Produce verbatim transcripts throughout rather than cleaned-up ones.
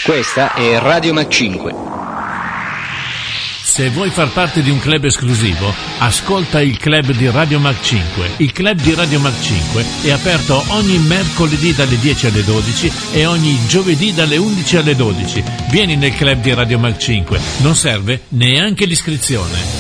Questa è Radio Mac cinque. Se vuoi far parte di un club esclusivo, ascolta il club di Radio Mac cinque. Il club di Radio Mac cinque è aperto ogni mercoledì dalle dieci alle dodici e ogni giovedì dalle undici alle dodici. Vieni nel club di Radio Mac cinque, non serve neanche l'iscrizione.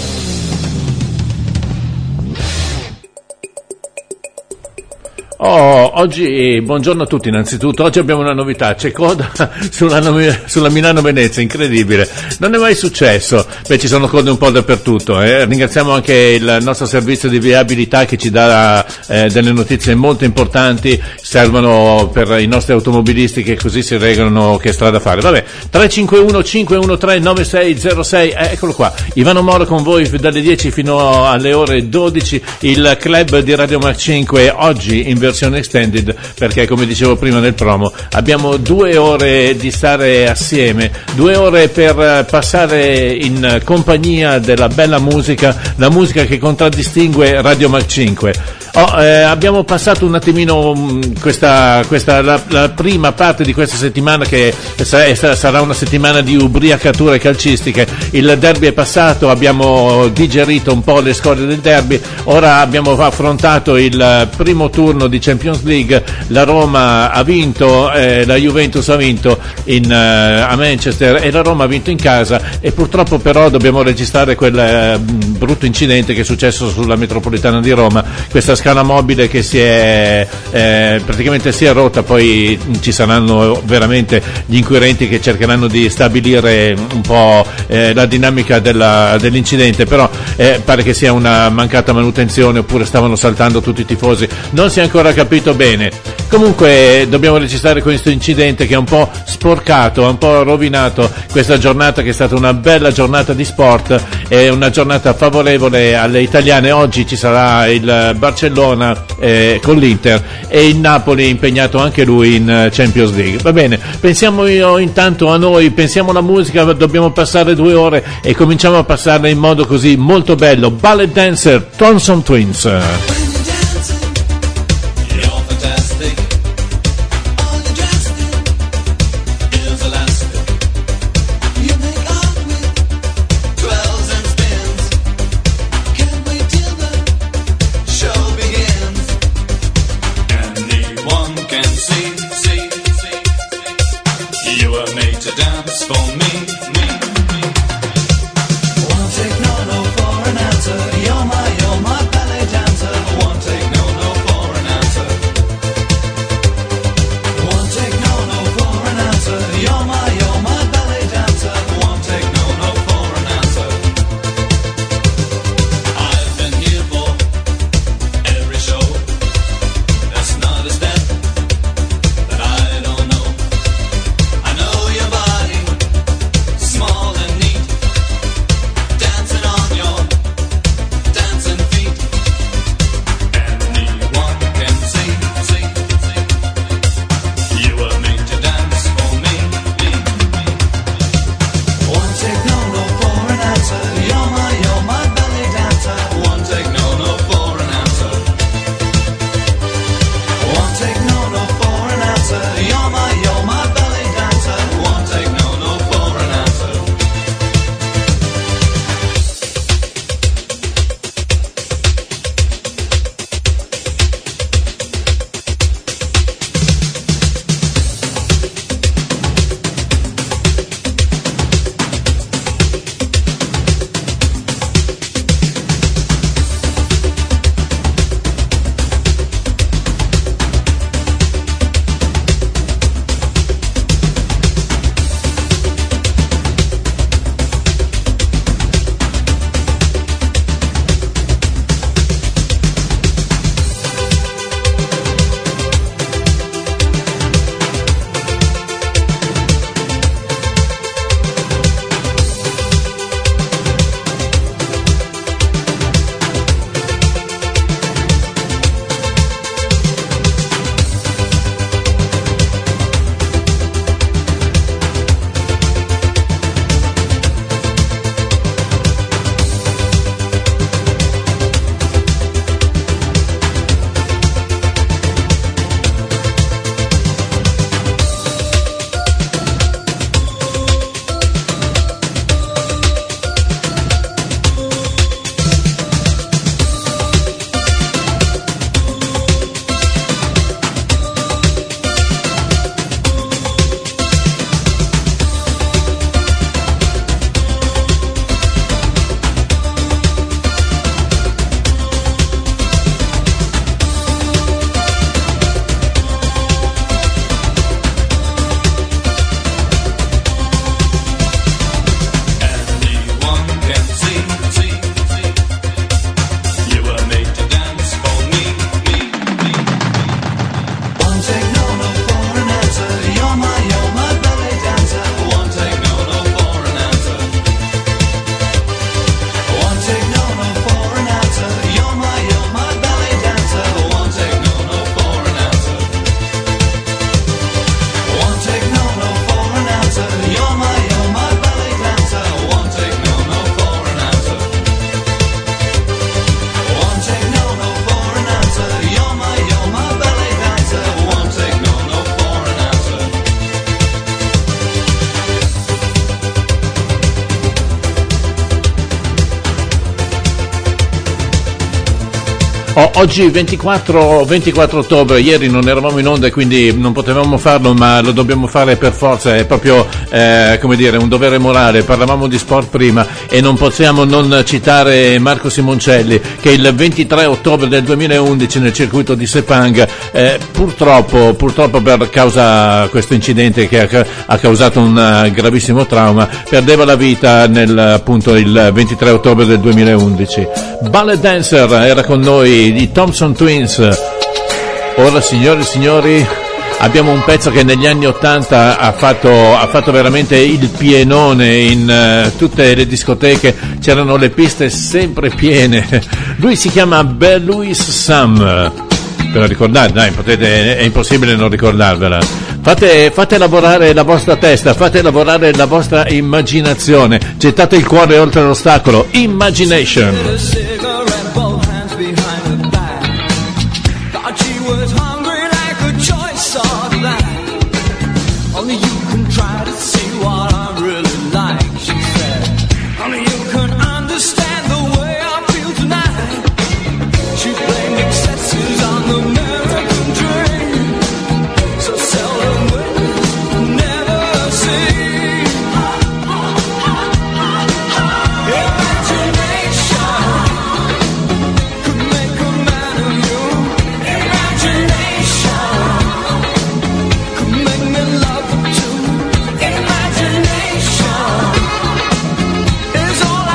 Oh, oggi, buongiorno a tutti innanzitutto, oggi abbiamo una novità, c'è coda sulla, sulla Milano-Venezia, incredibile, non è mai successo, beh ci sono code un po' dappertutto, eh. Ringraziamo anche il nostro servizio di viabilità che ci dà eh, delle notizie molto importanti, servono per i nostri automobilisti che così si regolano che strada fare. Vabbè, tre cinque uno cinque uno tre nove sei zero sei, eh, eccolo qua, Ivano Moro con voi dalle dieci fino alle ore dodici, il club di Radio Mac cinque oggi in versione extended, perché come dicevo prima nel promo abbiamo due ore di stare assieme, due ore per passare in compagnia della bella musica, la musica che contraddistingue Radio Mac cinque. Oh, eh, abbiamo passato un attimino mh, questa, questa la, la prima parte di questa settimana che sarà, sarà una settimana di ubriacature calcistiche. Il derby è passato, abbiamo digerito un po' le scorie del derby, ora abbiamo affrontato il primo turno di Champions League, la Roma ha vinto, eh, la Juventus ha vinto in, eh, a Manchester e la Roma ha vinto in casa, e purtroppo però dobbiamo registrare quel eh, brutto incidente che è successo sulla metropolitana di Roma, questa scala mobile che si è eh, praticamente si è rotta, poi ci saranno veramente gli inquirenti che cercheranno di stabilire un po' eh, la dinamica della, dell'incidente, però eh, pare che sia una mancata manutenzione oppure stavano saltando tutti i tifosi, non si è ancora capito bene. Comunque dobbiamo registrare questo incidente che ha un po' sporcato, ha un po' rovinato questa giornata che è stata una bella giornata di sport, è una giornata favorevole alle italiane. Oggi ci sarà il Barcellona eh, con l'Inter e il Napoli impegnato anche lui in Champions League. Va bene, pensiamo io intanto a noi, pensiamo alla musica, dobbiamo passare due ore e cominciamo a passarla in modo così molto bello. Ballet Dancer, Thompson Twins. Oh, oggi ventiquattro, ventiquattro ottobre, ieri non eravamo in onda e quindi non potevamo farlo, ma lo dobbiamo fare per forza, è proprio eh, come dire un dovere morale. Parlavamo di sport prima e non possiamo non citare Marco Simoncelli che il ventitré ottobre del duemilaundici nel circuito di Sepang eh, purtroppo, purtroppo per causa questo incidente che ha, ha causato un gravissimo trauma, perdeva la vita nel, appunto il ventitré ottobre del duemilaundici. Ballet Dancer era con noi, di Thompson Twins. Ora, signori e signori, abbiamo un pezzo che negli anni ottanta ha fatto, ha fatto veramente il pienone in uh, tutte le discoteche, c'erano le piste sempre piene. Lui si chiama Bear Louis Sam, ve lo ricordate? Dai, potete, è impossibile non ricordarvela. Fate, fate lavorare la vostra testa, fate lavorare la vostra immaginazione, gettate il cuore oltre l'ostacolo. Imagination. Is all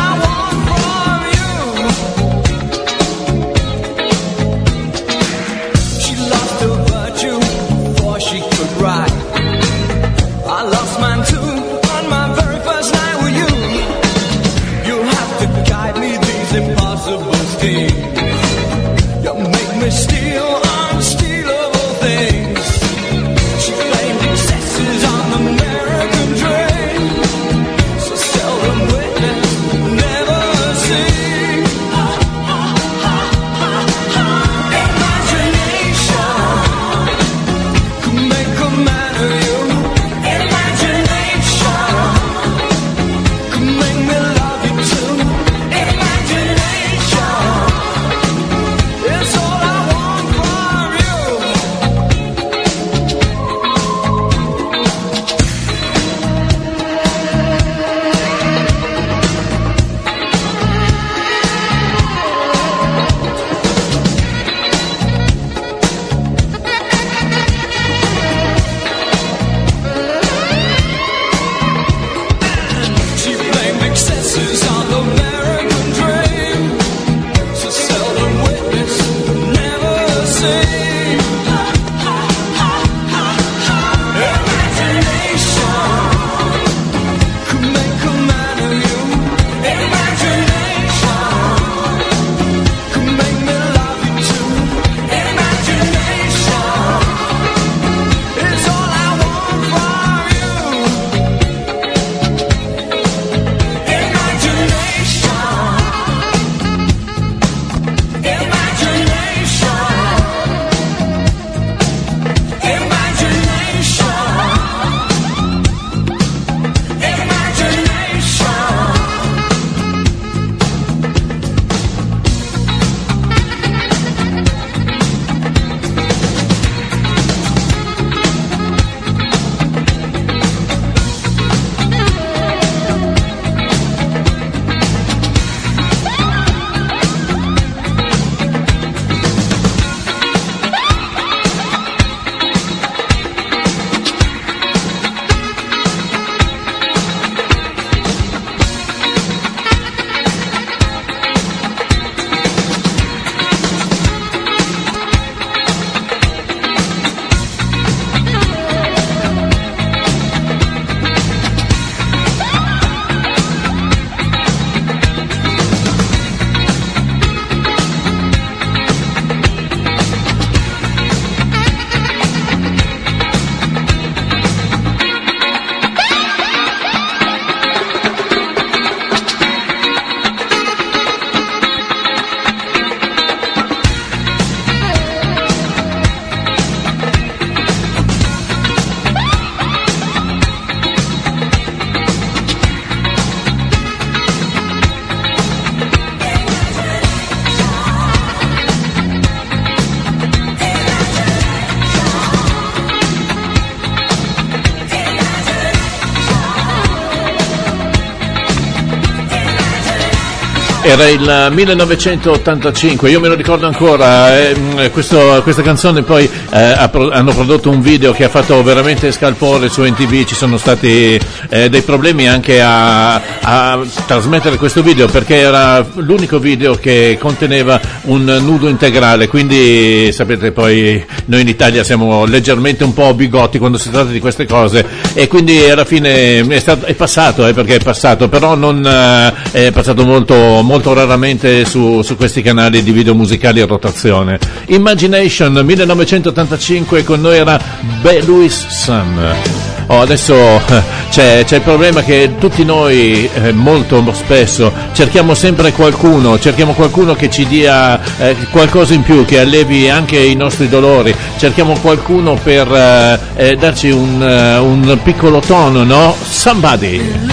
Era il millenovecentottantacinque, io me lo ricordo ancora, eh, questo, questa canzone poi eh, ha pro, hanno prodotto un video che ha fatto veramente scalpore su M T V, ci sono stati eh, dei problemi anche a, a trasmettere questo video perché era l'unico video che conteneva un nudo integrale, quindi sapete poi noi in Italia siamo leggermente un po' bigotti quando si tratta di queste cose e quindi alla fine è, stato, è passato, eh, perché è passato, però non eh, è passato molto molto raramente su, su questi canali di video musicali a rotazione. Imagination millenovecentottantacinque, con noi era Be Louis Sun. Oh, adesso c'è, c'è il problema che tutti noi eh, molto spesso cerchiamo sempre qualcuno, cerchiamo qualcuno che ci dia eh, qualcosa in più, che allevi anche i nostri dolori, cerchiamo qualcuno per eh, eh, darci un, uh, un piccolo tono, no? Somebody.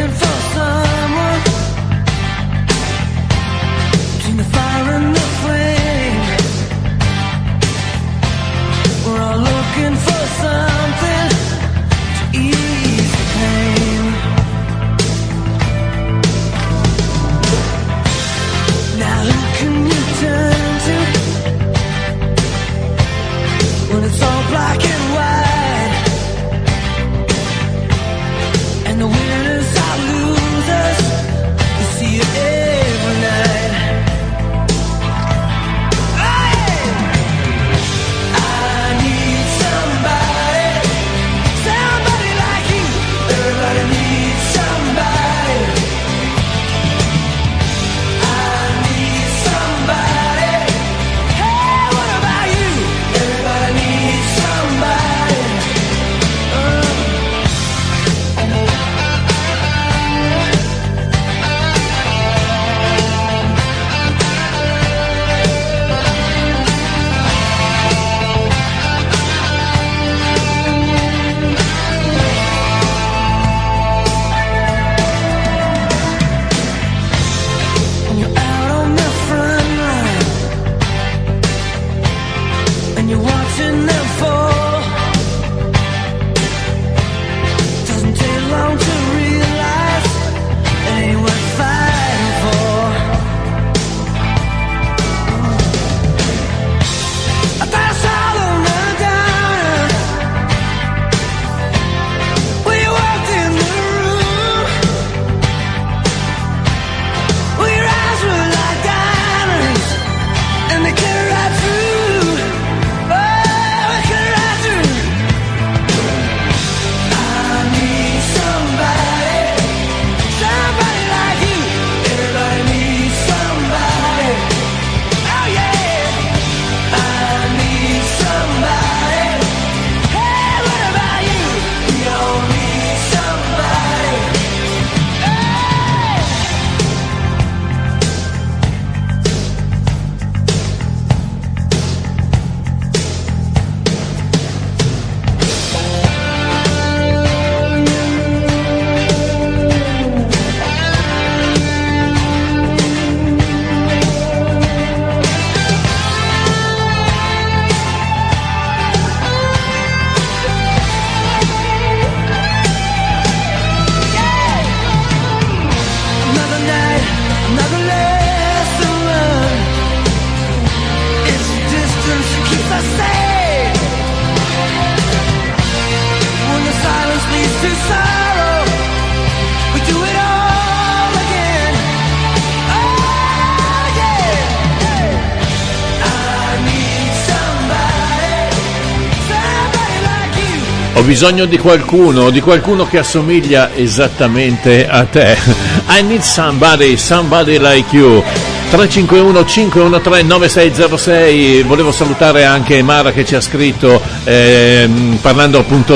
Ho bisogno di qualcuno, di qualcuno che assomiglia esattamente a te. I need somebody, somebody like you. tre cinque uno cinque uno tre nove sei zero sei. Volevo salutare anche Mara che ci ha scritto eh, parlando appunto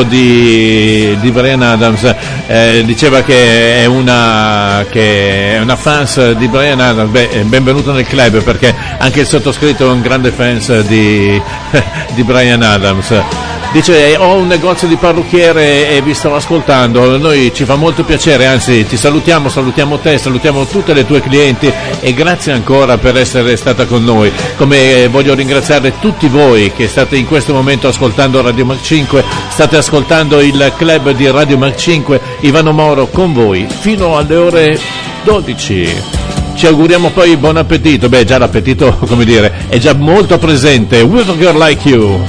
di, di Bryan Adams, eh, diceva che è una che è una fans di Bryan Adams. Beh, benvenuto nel club, perché anche il sottoscritto è un grande fans di, di Bryan Adams. Dice: ho un negozio di parrucchiere e vi sto ascoltando, noi ci fa molto piacere, anzi ti salutiamo, salutiamo te, salutiamo tutte le tue clienti e grazie ancora per essere stata con noi. Come voglio ringraziare tutti voi che state in questo momento ascoltando Radio Mac cinque, state ascoltando il club di Radio Mac cinque, Ivano Moro con voi fino alle ore dodici. ci auguriamo poi buon appetito. Beh, già l'appetito, come dire, è già molto presente. With a Girl Like You.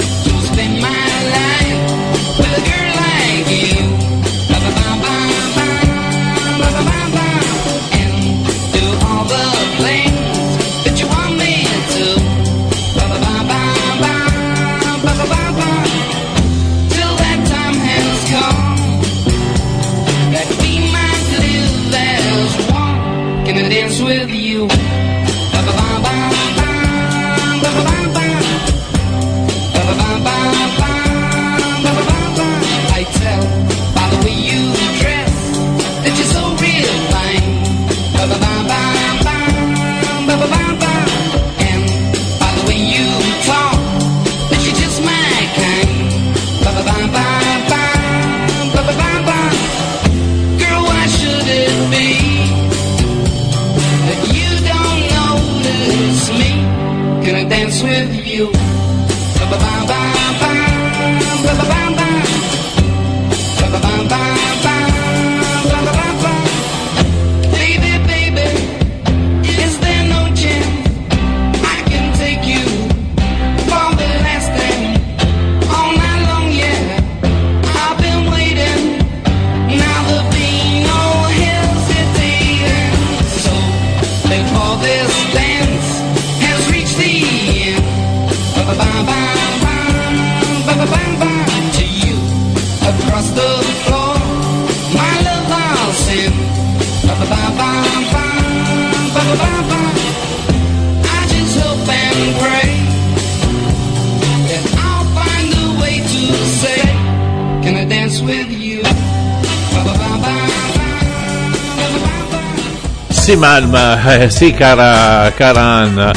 Sì, ma, ma eh, sì, cara, cara Anna,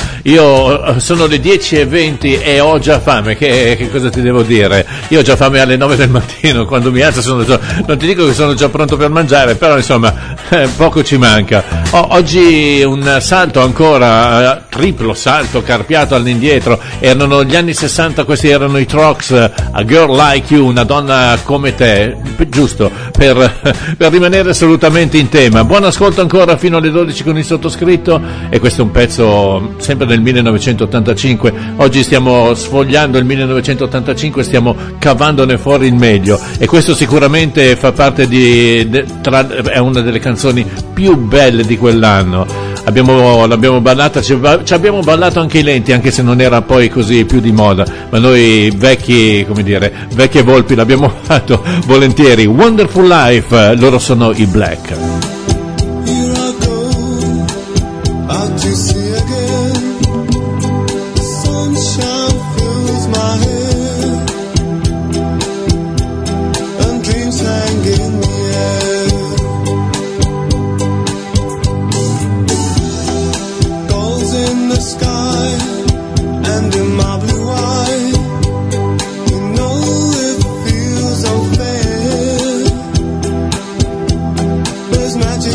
io sono le dieci e venti e ho già fame. Che, che cosa ti devo dire? Io ho già fame alle nove del mattino, quando mi alzo sono già, non ti dico che sono già pronto per mangiare, però insomma eh, poco ci manca. Oh, oggi un salto ancora, eh, triplo salto carpiato all'indietro, erano gli anni sessanta, questi erano i Trox, A Girl Like You, una donna come te, giusto, per, per rimanere assolutamente in tema. Buon ascolto ancora fino alle dodici con il sottoscritto, e questo è un pezzo sempre del millenovecentottantacinque. Oggi stiamo sfogliando il millenovecentottantacinque, stiamo cavandone fuori il meglio, e questo sicuramente fa parte di, de, tra, è una delle canzoni più belle di quell'anno. Abbiamo, l'abbiamo ballata, ci, ci abbiamo ballato anche i lenti, anche se non era poi così più di moda, ma noi vecchi, come dire, vecchie volpi l'abbiamo fatto volentieri. Wonderful Life, loro sono i Black. Magic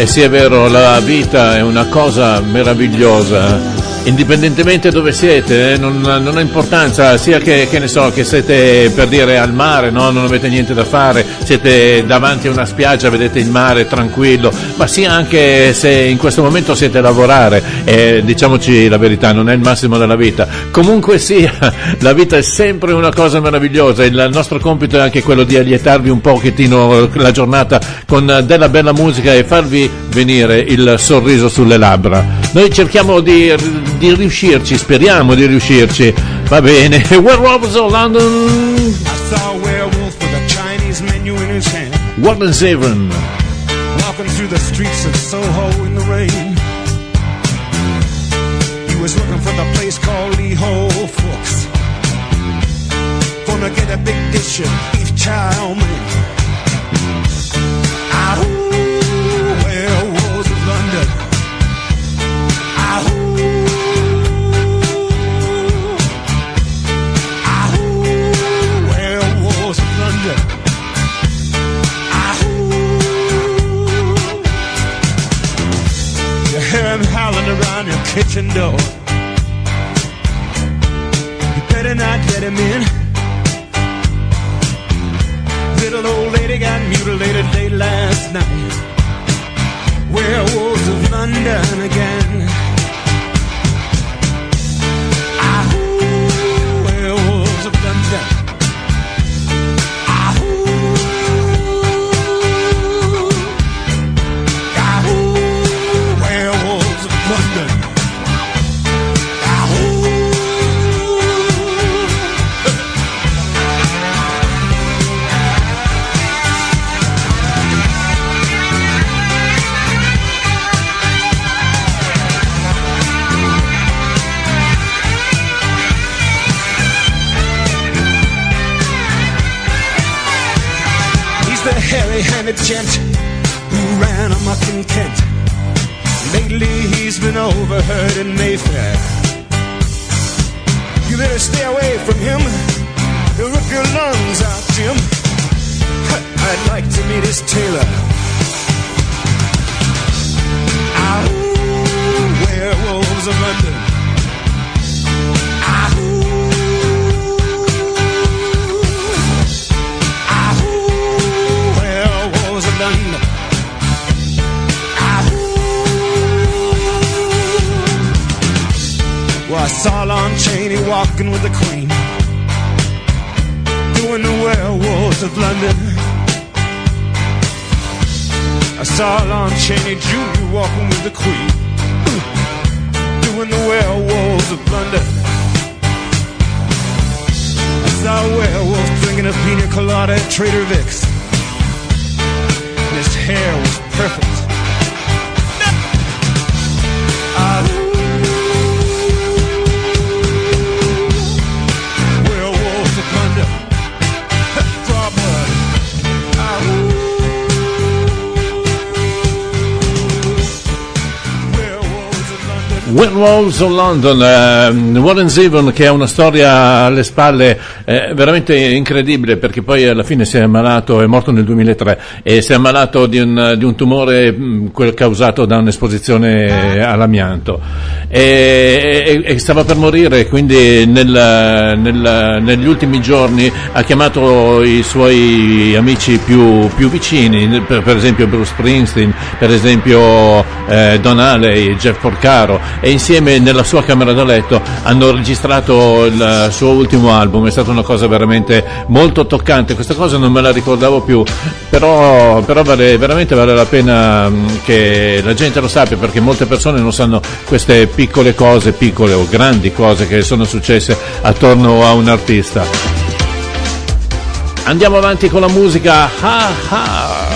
E sì, è vero, la vita è una cosa meravigliosa. Indipendentemente dove siete, eh, non, non ha importanza, sia che, che ne so, che siete per dire al mare, no? Non avete niente da fare, siete davanti a una spiaggia, vedete il mare tranquillo, ma sia anche se in questo momento siete a lavorare, eh, diciamoci la verità, non è il massimo della vita. Comunque sia, la vita è sempre una cosa meravigliosa, il nostro compito è anche quello di allietarvi un pochettino la giornata con della bella musica e farvi venire il sorriso sulle labbra. Noi cerchiamo di di riuscirci, speriamo di riuscirci, va bene. Werewolves of London. I saw a werewolf with a Chinese menu in his hand, Warren Zevon, walking through the streets of Soho in the rain. He was looking for the place called Lee Ho Fooks, gonna get a big dish of beef chow mein. Ah, ooh, werewolves of London. Ah, ooh. Howling around your kitchen door. You better not let him in. Little old lady got mutilated late last night. Werewolves of London again. Ah, werewolves of London. Hairy-handed gent who ran amok in Kent. Lately he's been overheard in Mayfair. You better stay away from him. He'll rip your lungs out, Jim. I'd like to meet his tailor. Ah, werewolves of London. Ah, London. Ah. Well, I saw Lon Chaney walking with the Queen, doing the werewolves of London. I saw Lon Chaney Junior walking with the Queen, doing the werewolves of London. I saw a werewolf drinking a pina colada at Trader Vic's. His hair was perfect. Ah, werewolves of London. Draw blood. Ah, werewolves of London. Werewolves of London, uh, Warren Zevon, che ha una storia alle spalle eh, veramente incredibile, perché poi alla fine si è ammalato, è morto nel duemilatré e si è ammalato di un, di un tumore mh, quel causato da un'esposizione all'amianto e, e, e stava per morire, quindi nel, nel, negli ultimi giorni ha chiamato i suoi amici più, più vicini, per, per esempio Bruce Springsteen, per esempio eh, Don Alley, Jeff Porcaro, e insieme nella sua camera da letto hanno registrato il suo ultimo album. È stata una cosa veramente molto toccante, questa cosa non me la ricordavo più, però, però vale, veramente vale la pena che la gente lo sappia, perché molte persone non sanno queste piccole cose, piccole o grandi cose che sono successe attorno a un artista. Andiamo avanti con la musica. Ah, ah.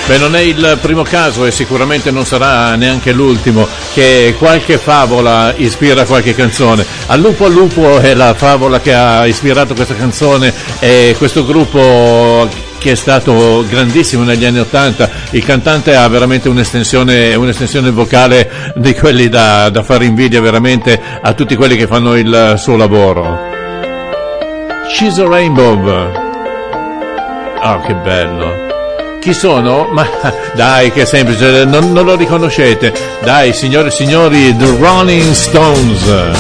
Beh, non è il primo caso e sicuramente non sarà neanche l'ultimo che qualche favola ispira qualche canzone. Al lupo al lupo è la favola che ha ispirato questa canzone e questo gruppo che è stato grandissimo negli anni Ottanta. Il cantante ha veramente un'estensione, un'estensione vocale di quelli da, da fare invidia veramente a tutti quelli che fanno il suo lavoro. She's a Rainbow. Oh, che bello. Chi sono? Ma dai, che semplice, non, non lo riconoscete. Dai, signore e signori, The Rolling Stones.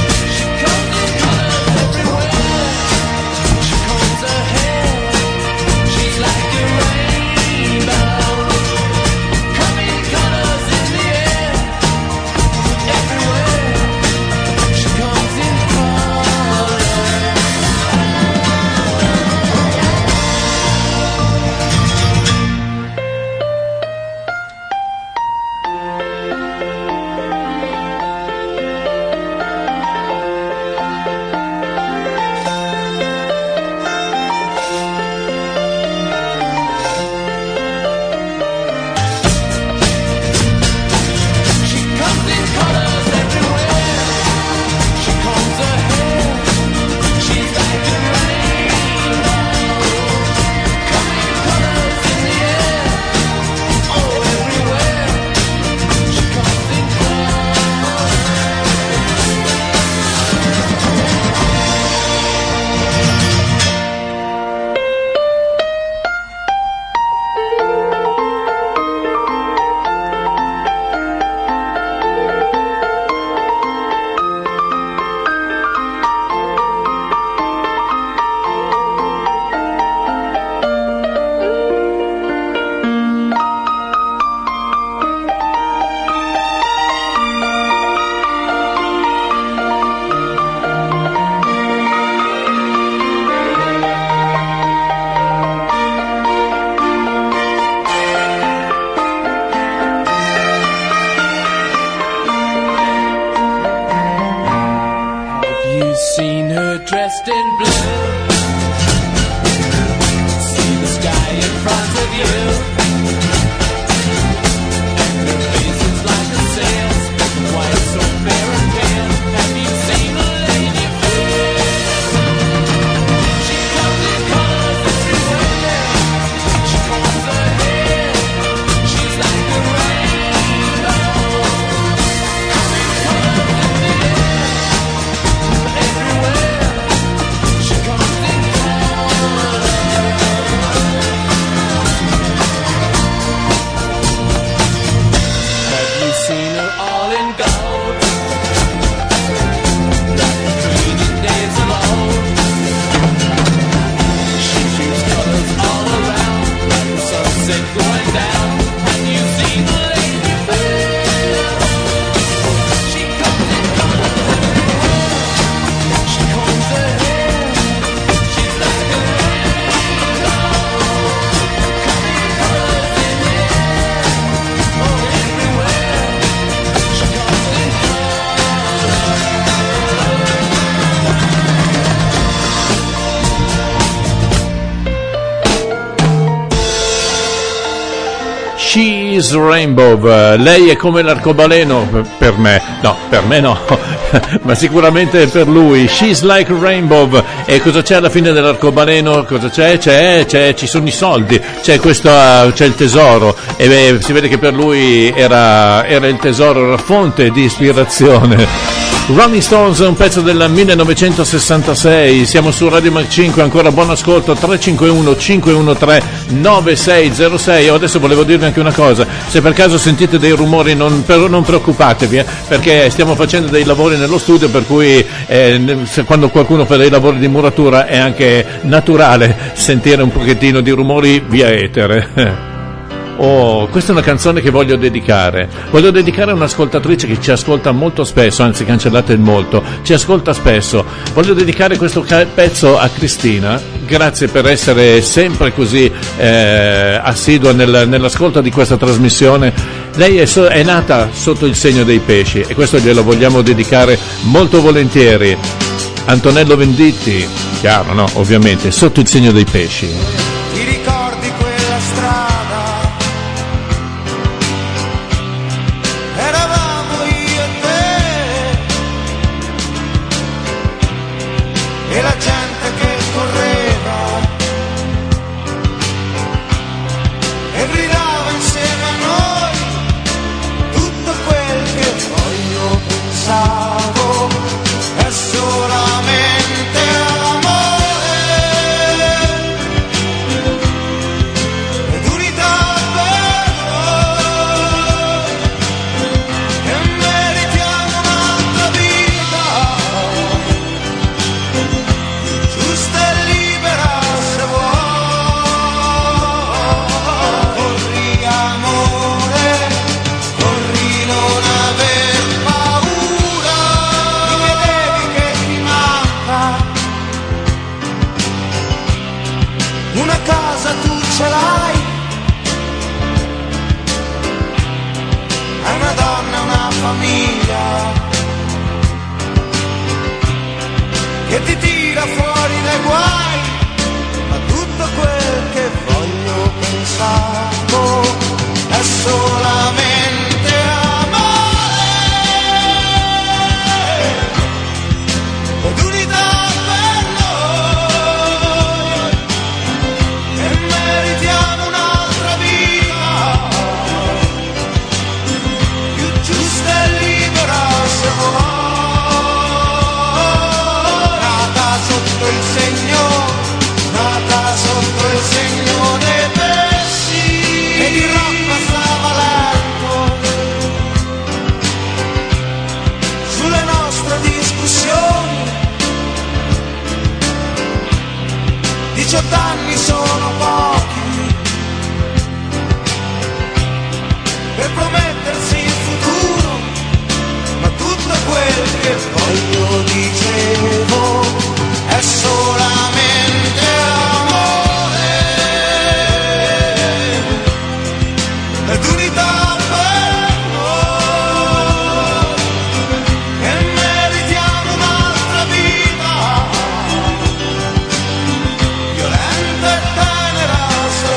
She's Rainbow, lei è come l'arcobaleno per me, no, per me no, ma sicuramente per lui. She's like Rainbow. E cosa c'è alla fine dell'arcobaleno? Cosa c'è? C'è, c'è, ci sono i soldi, c'è questo, c'è il tesoro, e beh, si vede che per lui era, era il tesoro, la fonte di ispirazione. Rolling Stones è un pezzo del millenovecentosessantasei, siamo su Radio Mac cinque, ancora buon ascolto. Tre cinque uno cinque uno tre nove sei zero sei. Oh, adesso volevo dirvi anche una cosa: se per caso sentite dei rumori non, però non preoccupatevi, eh, perché stiamo facendo dei lavori nello studio, per cui eh, se, quando qualcuno fa dei lavori di muratura è anche naturale sentire un pochettino di rumori via etere. Oh, questa è una canzone che voglio dedicare. Voglio dedicare a un'ascoltatrice che ci ascolta molto spesso, anzi cancellate il molto, ci ascolta spesso. Voglio dedicare questo pezzo a Cristina. Grazie per essere sempre così eh, assidua nel, nell'ascolto di questa trasmissione. Lei è, so, è nata sotto il segno dei pesci e questo glielo vogliamo dedicare molto volentieri. Antonello Venditti, chiaro, no? Ovviamente, sotto il segno dei pesci. Ti ricordi quella strada famiglia che ti tira fuori dai guai, ma tutto quel che voglio pensavo è solamente amore ed unità per noi, e meritiamo un'altra vita più giusta e libera se vuoi, nata sotto il segno, nata sotto il segno dei pesci, ed il rock passava lento sulle nostre discussioni. Diciotto anni sono pochi per promettersi il futuro, ma tutto quel che voglio dicevo è solamente amore ed unità per noi, e meritiamo un'altra vita violenta e tenera se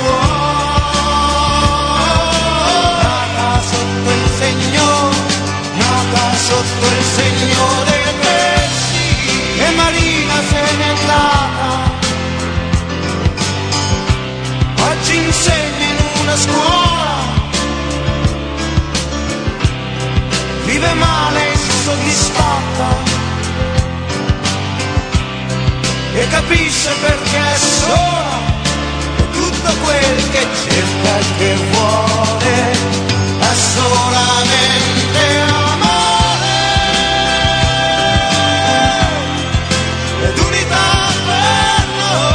vuoi, nata sotto il segno, nata sotto il segno dei pesci, e Marina se n'è andata, oggi insegna in una scuola, vive male e insoddisfatta, e capisce perché è sola, e tutto quel che cerca e che vuole è solamente amore ed unità per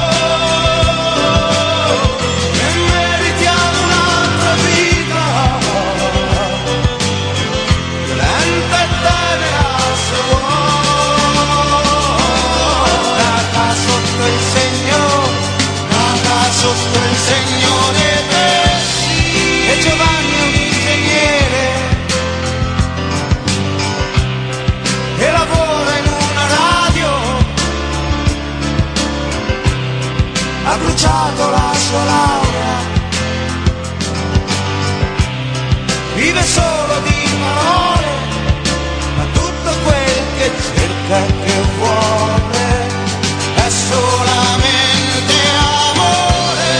noi, e meritiamo un'altra vita violenta e tenera se vuoi, nata sotto il segno, nata sotto il segno dei pesci, e Giovanni è un ingegnere che lavora in una radio, ha bruciato la sua laurea, vive solo di parole, ma tutto quel che cerca e che vuole è solamente amore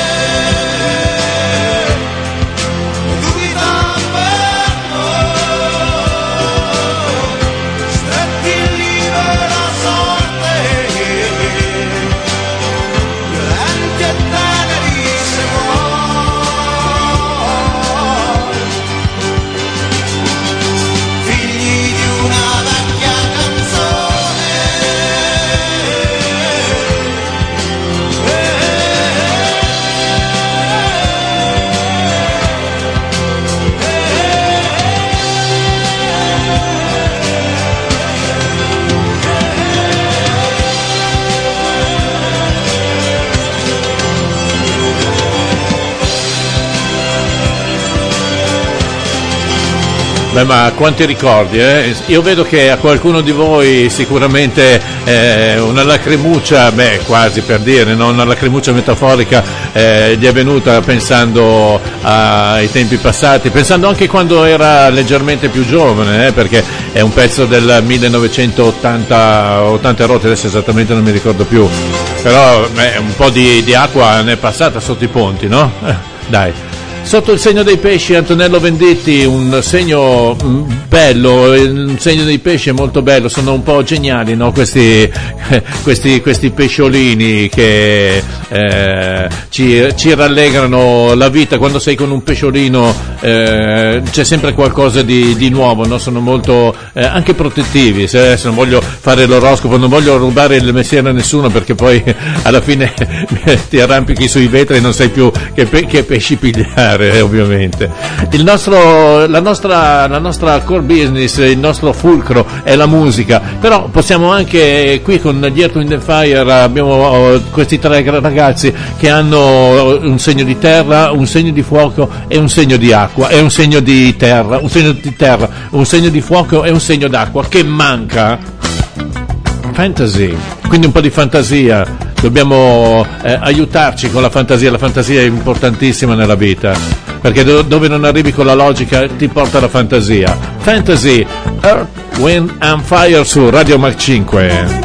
ed unità per noi, stretti in libera sorte, violenti e teneri se vuoi, figli di una vecchia canzone. Beh, ma quanti ricordi, eh? Io vedo che a qualcuno di voi sicuramente eh, una lacrimuccia, beh, quasi per dire, no? Una lacrimuccia metaforica eh, gli è venuta pensando ai tempi passati, pensando anche quando era leggermente più giovane, eh? Perché è un pezzo del millenovecentottanta, ottanta rotte, adesso esattamente non mi ricordo più, però beh, un po' di, di acqua ne è passata sotto i ponti, no? Eh, dai. Sotto il segno dei pesci, Antonello Venditti, un segno bello, un segno dei pesci è molto bello, sono un po' geniali, no? Questi, questi, questi pesciolini che eh, ci, ci rallegrano la vita. Quando sei con un pesciolino eh, c'è sempre qualcosa di, di nuovo, no? Sono molto eh, anche protettivi, se, se non voglio fare l'oroscopo, non voglio rubare il mestiere a nessuno, perché poi alla fine ti arrampichi sui vetri e non sai più che, pe- che pesci pigliare. genere, eh, ovviamente. Il nostro, la nostra, la nostra core business, il nostro fulcro è la musica, però possiamo anche qui con gli Earth, Wind and Fire abbiamo questi tre ragazzi che hanno un segno di terra, un segno di fuoco e un segno di acqua, e un segno di terra, un segno di terra, un segno di fuoco e un segno d'acqua. Che manca? Fantasy, quindi un po' di fantasia, dobbiamo eh, aiutarci con la fantasia, la fantasia è importantissima nella vita, perché do- dove non arrivi con la logica ti porta la fantasia. Fantasy, Earth, Wind and Fire su Radio Mac cinque.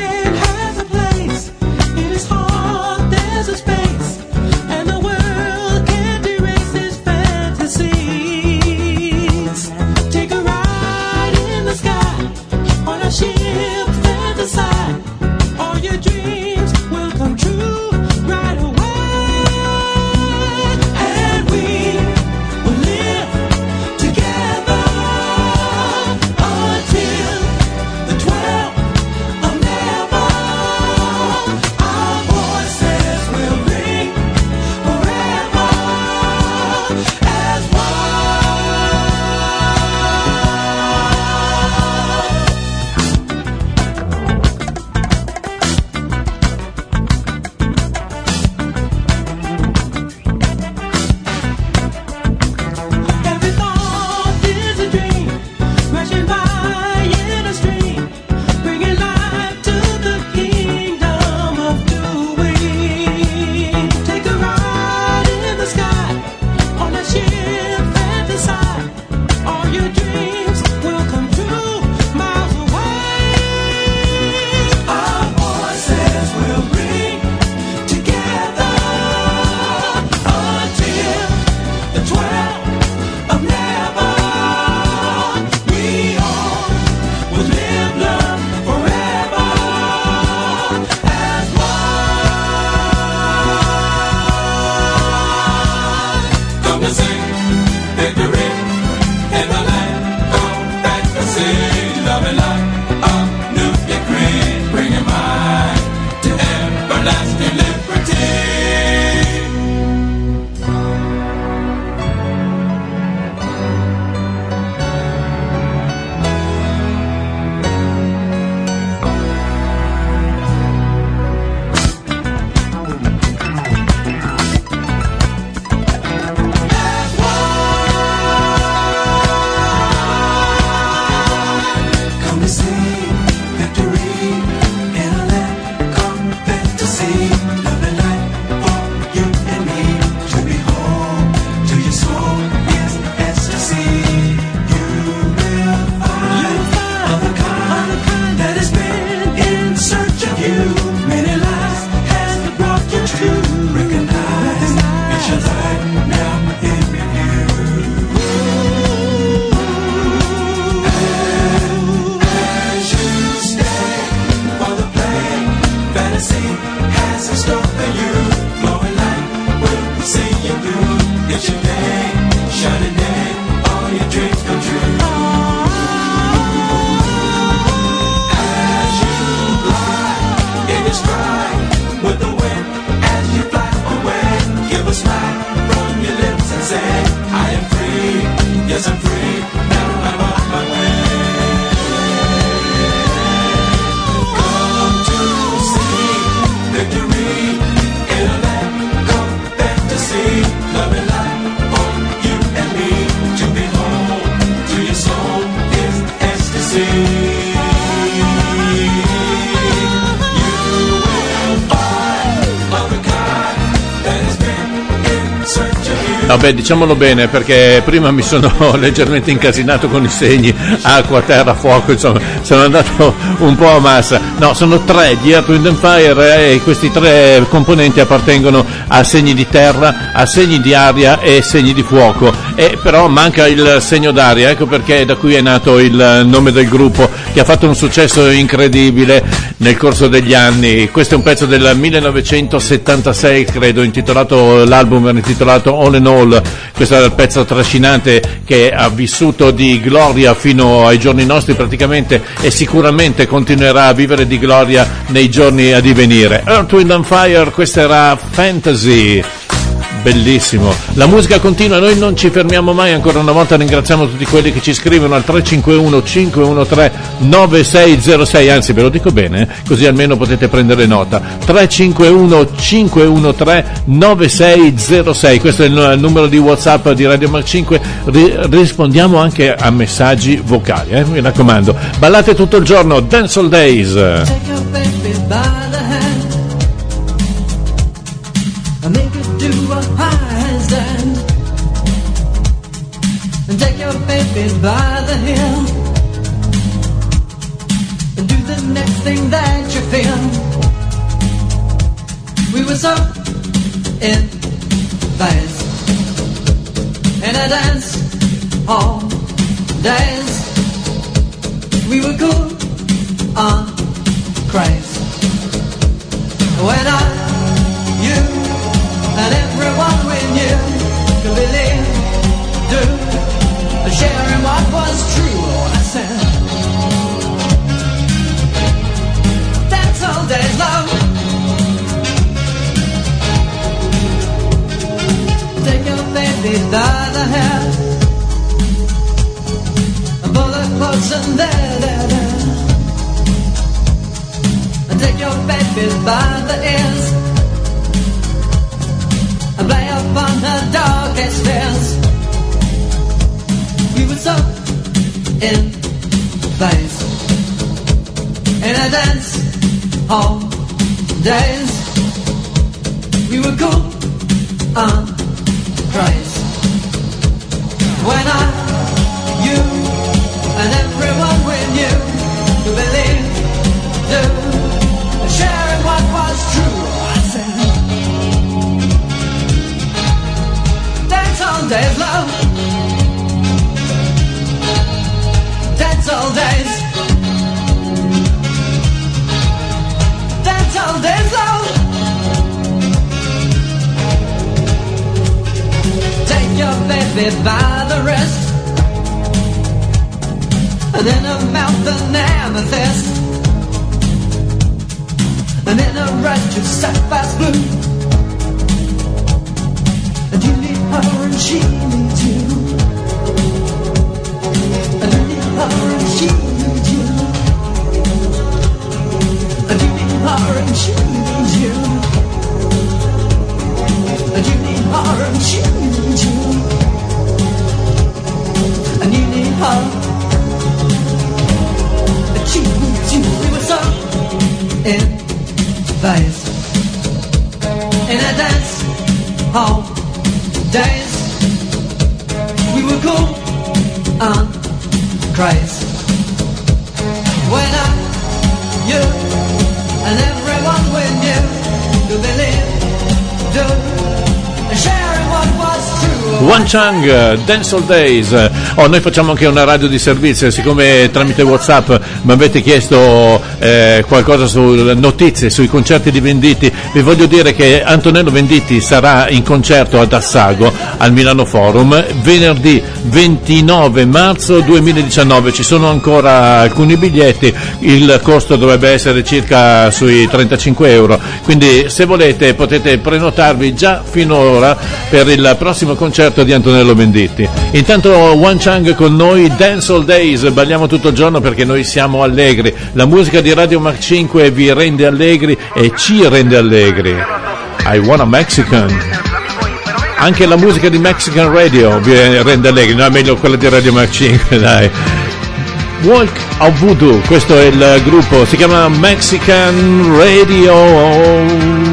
Vabbè, diciamolo bene, perché prima mi sono leggermente incasinato con i segni acqua, terra, fuoco, insomma sono andato un po' a massa. No, sono tre di Earth, Wind and Fire, e questi tre componenti appartengono a segni di terra, a segni di aria e segni di fuoco, e però manca il segno d'aria, ecco perché da qui è nato il nome del gruppo, che ha fatto un successo incredibile nel corso degli anni. Questo è un pezzo del millenovecentosettantasei, credo, intitolato, l'album era intitolato All in All. Questo era il pezzo trascinante che ha vissuto di gloria fino ai giorni nostri praticamente, e sicuramente continuerà a vivere di gloria nei giorni a divenire. Earth, Wind and Fire, questa era Fantasy. bellissimo. La musica continua, noi non ci fermiamo mai. Ancora una volta ringraziamo tutti quelli che ci scrivono al tre cinque uno cinque uno tre nove sei zero sei, anzi ve lo dico bene, così almeno potete prendere nota. tre cinque uno cinque uno tre nove sei zero sei, questo è il numero di WhatsApp di Radio Mac cinque. Ri- rispondiamo anche a messaggi vocali, eh? Mi raccomando. Ballate tutto il giorno, Dance All Days. Take your baby by the hand and make it do a handstand. And take your baby by the heel and do the next thing that you feel. We were so in phase in a dance all days. We were cool on craze when I, you, and everyone we knew could believe, do, sharing what was true. I said, that's all days love. Take your baby by the hair and pull her close and there, there, there. Take your baby by the ears and play upon her darkest fears. We were so in phase in a dance all days. We were cool on craze when I, you, and everyone we knew to believe, do, sharing what was true. I said, that's all days love. That's all days. That's all days love. Take your baby by the wrist and in her mouth an amethyst. And in a righteous sapphire's blue. And you need her and she needs you. And you need her and she needs you. And you need her and she needs you. And you need her and she needs you. And you need her and she needs you. We were so in phase in a dance all days. We were cool on craze when I, you, and everyone we knew to believe, do, sharing what was true. One Chang, Dance All Days. Oh, noi facciamo anche una radio di servizio, siccome tramite WhatsApp mi avete chiesto eh, qualcosa sulle notizie sui concerti di Venditti. Vi voglio dire che Antonello Venditti sarà in concerto ad Assago al Milano Forum venerdì ventinove marzo duemiladiciannove. Ci sono ancora alcuni biglietti, il costo dovrebbe essere circa sui trentacinque euro, quindi se volete potete prenotarvi già finora per il prossimo concerto di Antonello Venditti. Intanto One Chang con noi, Dance All Days, balliamo tutto il giorno perché noi siamo allegri. La musica di Radio Mac cinque vi rende allegri e ci rende allegri. I Want a Mexican. Anche la musica di Mexican Radio vi rende allegri, no, è meglio quella di Radio Mac cinque, dai. Walk of Voodoo, questo è il gruppo, si chiama Mexican Radio.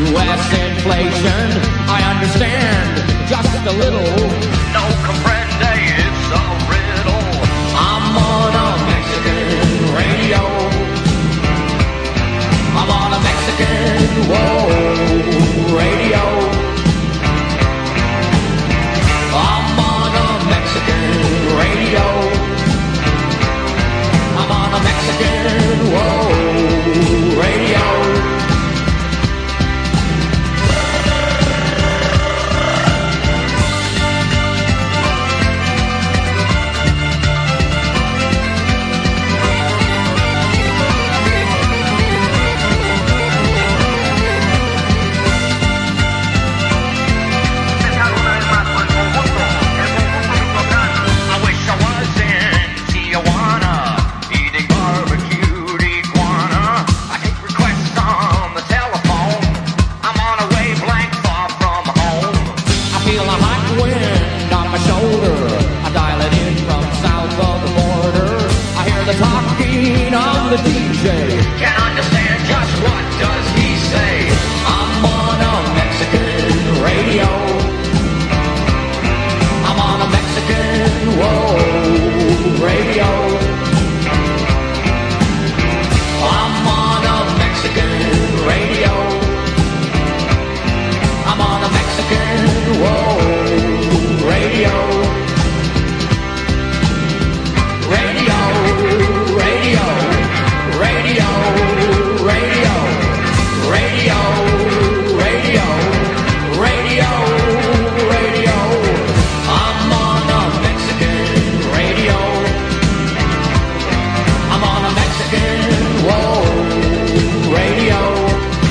U S inflation, I understand just a little. No comprende, it's a riddle. I'm on a Mexican radio. I'm on a Mexican, whoa, radio. I'm on a Mexican radio. I'm on a Mexican, whoa, radio. The D J can't understand just what does he say. I'm on a Mexican radio. I'm on a Mexican, whoa, radio. I'm on a Mexican radio. I'm on a Mexican, whoa, radio. Radio, radio. Radio, radio, radio, radio, radio, radio. I'm on a Mexican radio. I'm on a Mexican, whoa, radio.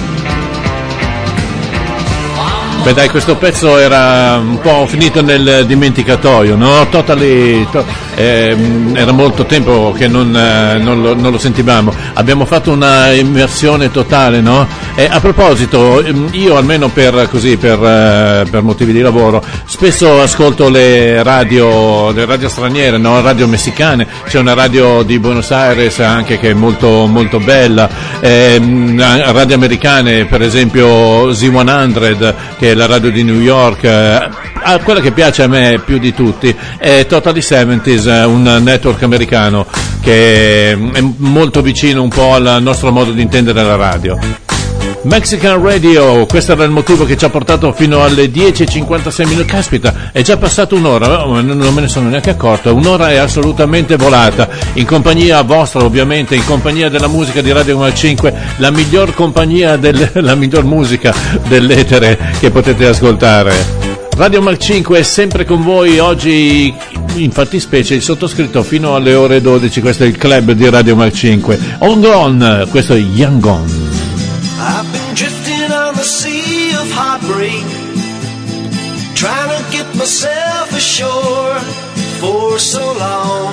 Beh dai, questo pezzo era un po' finito nel dimenticatoio, no? Totally, to- ehm, era molto tempo che non, eh, non, lo, non lo sentivamo. Abbiamo fatto una immersione totale, no? E a proposito, io almeno per così, per, eh, per motivi di lavoro, spesso ascolto le radio, le radio straniere, no? Radio messicane. C'è una radio di Buenos Aires anche che è molto molto bella, ehm, radio americane, per esempio Z cento, che è la radio di New York. Eh, quella che piace a me più di tutti è Totally seventies, un network americano che è molto vicino un po' al nostro modo di intendere la radio. Mexican Radio, questo era il motivo che ci ha portato fino alle dieci e cinquantasei minuti. Caspita, è già passata un'ora, non me ne sono neanche accorto. Un'ora è assolutamente volata, in compagnia vostra ovviamente, in compagnia della musica di Radio Mal cinque, la miglior compagnia, del, la miglior musica dell'etere che potete ascoltare. Radio Mal cinque è sempre con voi, oggi in fattispecie il sottoscritto fino alle ore dodici. Questo è il club di Radio Mal cinque. On Gone, questo è Young Gone. I've been drifting on the sea of heartbreak, trying to get myself ashore for so long,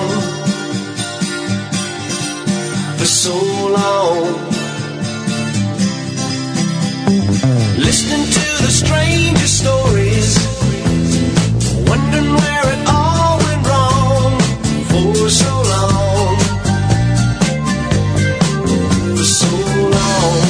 for so long. Listening to the strangest stories, wondering where it all went wrong for so long, for so long.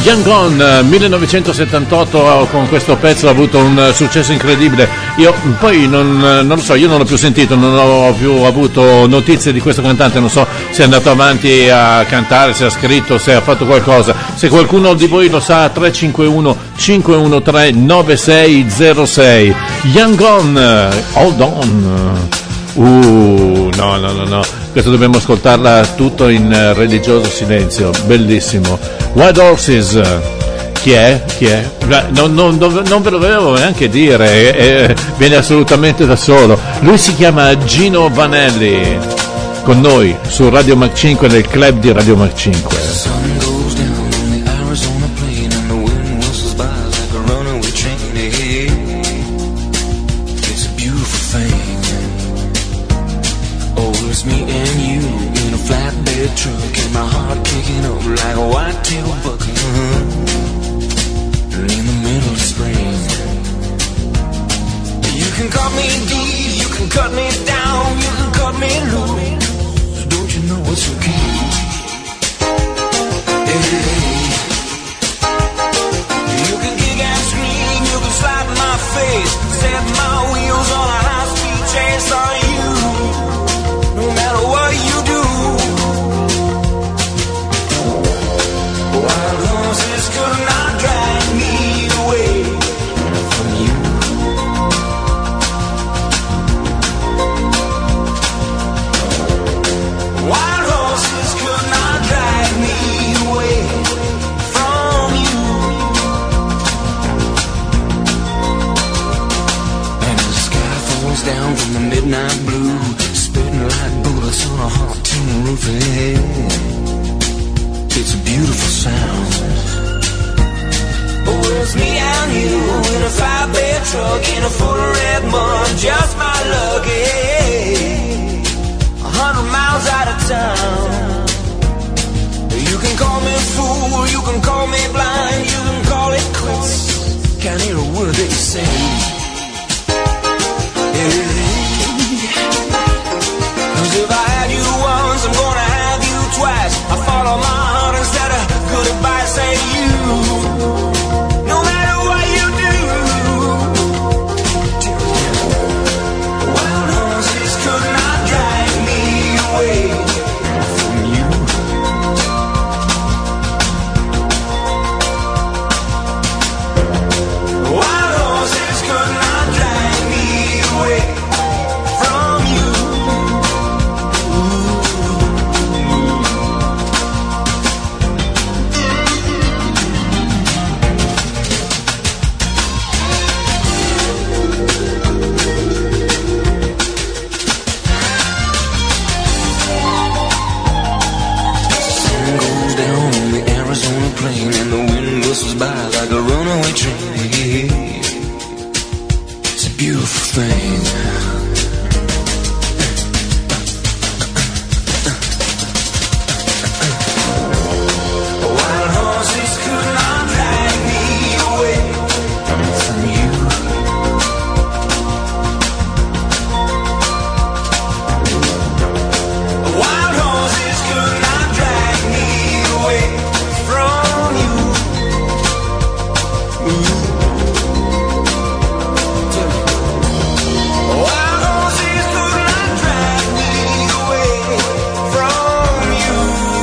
Young Gone, millenovecentosettantotto, con questo pezzo ha avuto un successo incredibile. Io poi non, non lo so, io non l'ho più sentito, non ho più avuto notizie di questo cantante, non so se è andato avanti a cantare, se ha scritto, se ha fatto qualcosa. Se qualcuno di voi lo sa, tre cinque uno cinque uno tre nove sei zero sei. Young Gone, Hold On. Uh, no, no, no, no, questo dobbiamo ascoltarla tutto in religioso silenzio, bellissimo. Wild Horses, chi è? Chi è? Non, non, non ve lo volevo neanche dire, eh, viene assolutamente da solo. Lui si chiama Gino Vanelli, con noi su Radio Mac cinque, nel club di Radio Mac cinque. Truck and my heart kicking up like a white-tail buck in the middle of spring. You can cut me deep, you can cut me down, you can cut me loose. Don't you know it's okay? Hey. You can kick and scream, you can slap my face, set my wheels on a high-speed chase on you. No matter what you do. Wild horses could not drag me away from you. Wild horses could not drag me away from you. And the sky falls down from the midnight blue, spitting like bullets on a haunting roof ahead. It's a beautiful sound. Oh, it's me and you in a five-bed truck in a full of red mud, just my luck, yeah. A hundred miles out of town. You can call me fool, you can call me blind, you can call it quits. Can't hear a word that you say. Yeah. 'Cause if I had you once, I'm gonna have you twice. I follow my heart instead of good advice. Say you, no matter what you do. Wild horses could not drag me away from you. Wild horses could not drag me away from you. And the wind whistles by like a runaway train. It's a beautiful thing. Wild horses could not drag me away from you. Wild horses could not drag me away from you. Wild horses could not drag me away from you.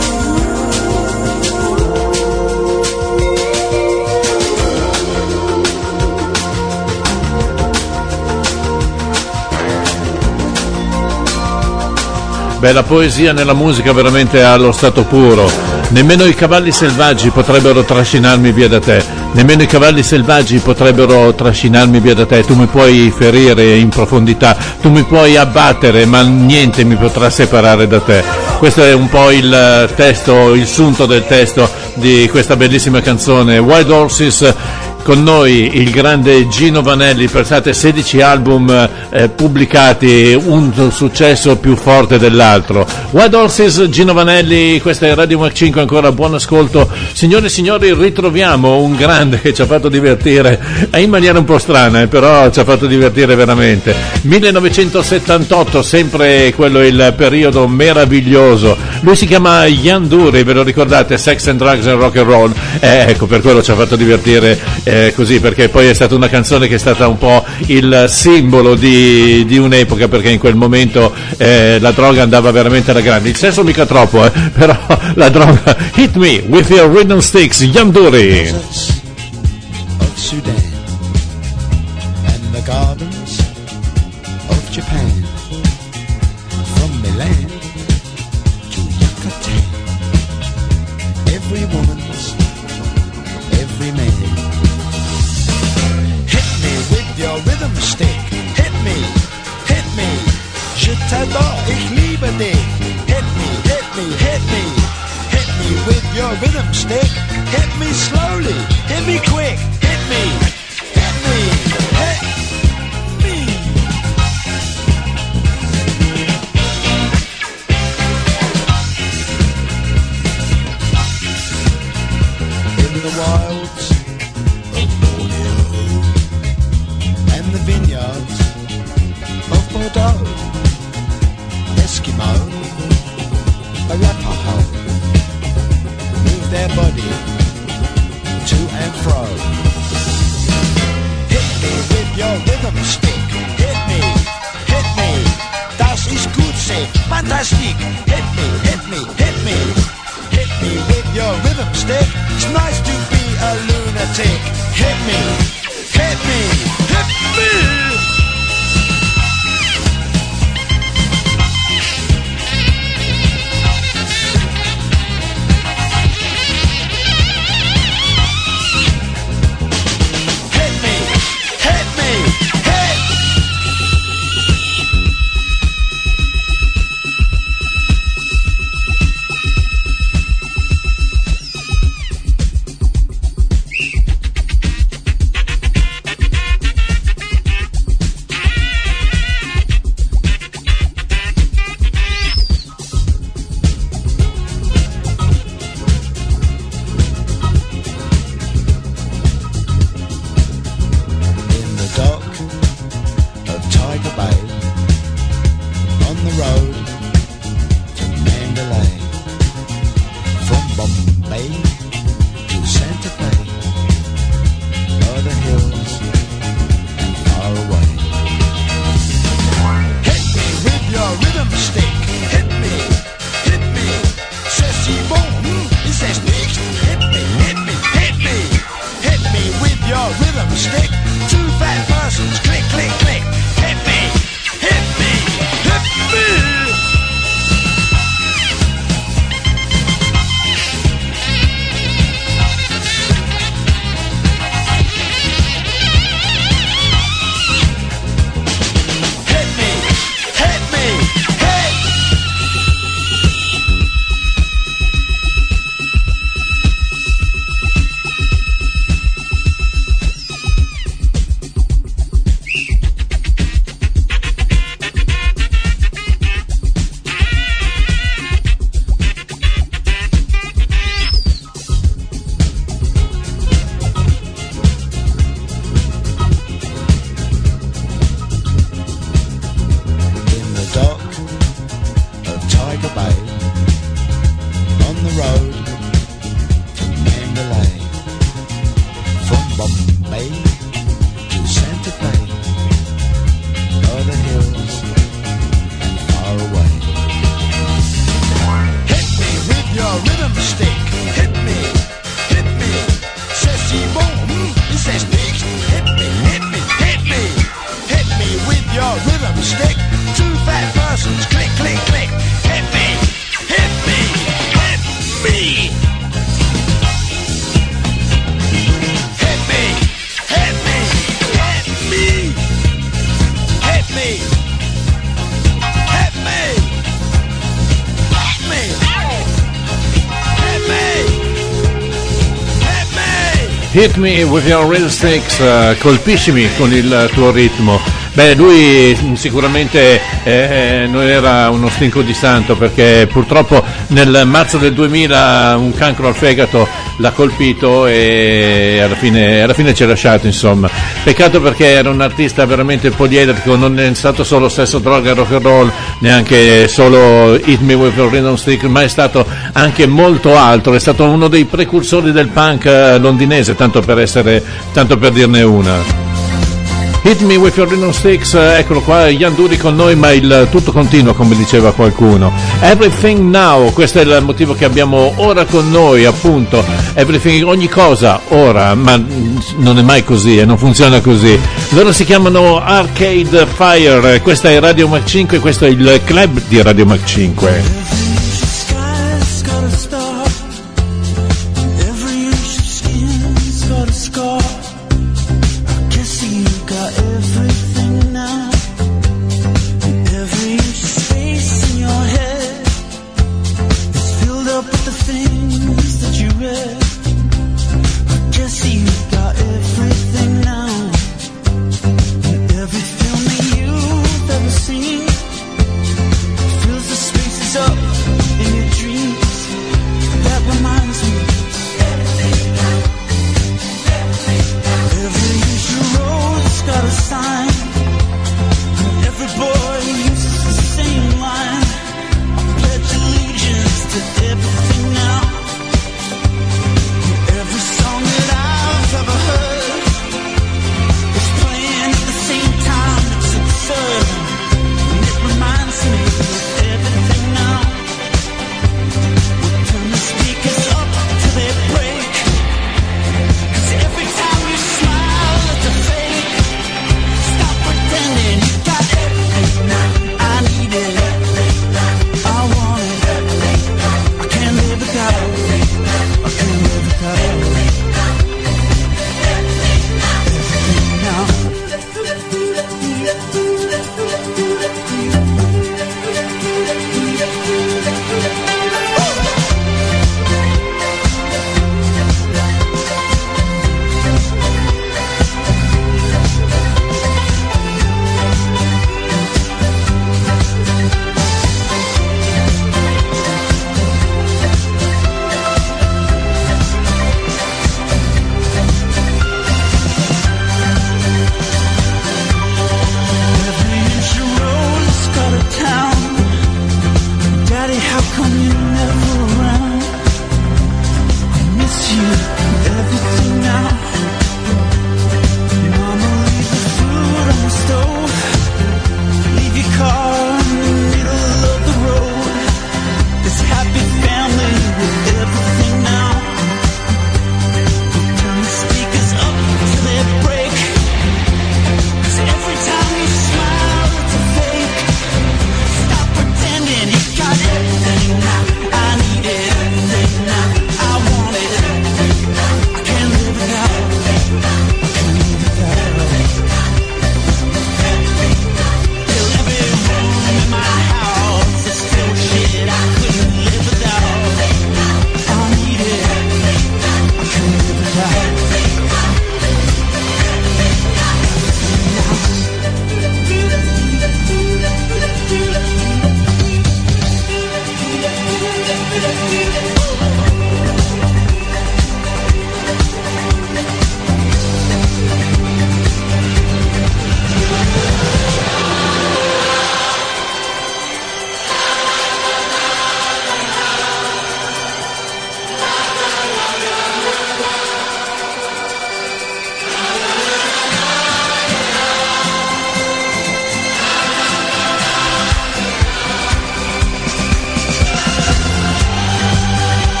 Beh, la poesia nella musica veramente allo stato puro. Nemmeno i cavalli selvaggi potrebbero trascinarmi via da te. Nemmeno i cavalli selvaggi potrebbero trascinarmi via da te. Tu mi puoi ferire in profondità, tu mi puoi abbattere, ma niente mi potrà separare da te. Questo è un po' il testo, il sunto del testo di questa bellissima canzone, Wild Horses con noi il grande Gino Vanelli, pensate, sedici album eh, pubblicati, un successo più forte dell'altro. Wild Horses, Gino Vanelli, questa è Radio Mac cinque, ancora buon ascolto. Signore e signori, ritroviamo un grande che ci ha fatto divertire, eh, in maniera un po' strana, eh, però ci ha fatto divertire veramente. millenovecentosettantotto, sempre quello il periodo meraviglioso. Lui si chiama Ian Dury, ve lo ricordate? Sex and Drugs and Rock and Roll. Eh, ecco, per quello ci ha fatto divertire eh, così, perché poi è stata una canzone che è stata un po' il simbolo di, di un'epoca, perché in quel momento eh, la droga andava veramente alla grande. Il sesso mica troppo, eh, però la droga. Hit me with your rhythm sticks, Ian Dury. Of Sudan and the gardens of Japan, from Milan to Yucatan, every woman's, every man. Hit me with your rhythm stick, hit me, hit me, je t'adore, ich liebe dich. Hit me, hit me, hit me, hit me with your rhythm stick, hit me slowly, hit me quick, hit me, hit me, hit me. In the wilds of Borneo and the vineyards of Bordeaux, Eskimo, Arapaho, move their body to and fro. Hit me with your rhythm stick, hit me, hit me, das ist gut, say, fantastic. Hit me, hit me, hit me, hit me with your rhythm stick. It's nice to be a lunatic. Hit me, hit me, hit me. Hit me with your real sticks, uh, colpiscimi con il tuo ritmo. Beh, lui sicuramente eh, non era uno stinco di santo, perché purtroppo nel marzo del duemila un cancro al fegato l'ha colpito e alla fine, alla fine ci ha lasciato, insomma. Peccato, perché era un artista veramente poliedrico, non è stato solo sesso, droga e rock and roll, neanche solo Hit Me With Your Rhythm Stick, ma è stato anche molto altro, è stato uno dei precursori del punk londinese, tanto per essere, tanto per dirne una. Hit Me With Your Rhythm Sticks, eccolo qua, Ian Dury con noi, ma il tutto continua, come diceva qualcuno. Everything Now, questo è il motivo che abbiamo ora con noi, appunto. Everything, ogni cosa ora, ma non è mai così e non funziona così. Loro si chiamano Arcade Fire, questa è Radio Mac cinque, questo è il club di Radio Mac cinque. Up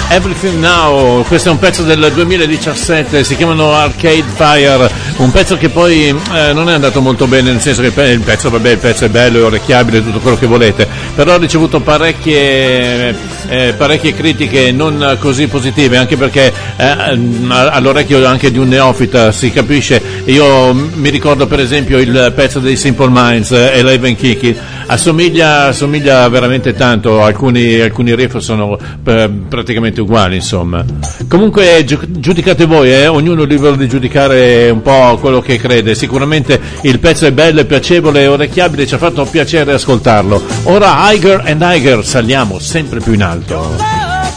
Everything Now, questo è un pezzo del duemiladiciassette, si chiamano Arcade Fire, un pezzo che poi eh, non è andato molto bene, nel senso che il pezzo, vabbè, il pezzo è bello, è orecchiabile, tutto quello che volete, però ha ricevuto parecchie, eh, parecchie critiche non così positive, anche perché eh, all'orecchio anche di un neofita si capisce. Io mi ricordo per esempio il pezzo dei Simple Minds, eh, Eleven Kiki, assomiglia, assomiglia veramente tanto, alcuni, alcuni riff sono eh, praticamente uguali, insomma. Comunque giudicate voi, eh? Ognuno è libero di giudicare un po' quello che crede. Sicuramente il pezzo è bello, è piacevole, è orecchiabile, ci ha fatto piacere ascoltarlo. Ora Higher and Higher, saliamo sempre più in alto.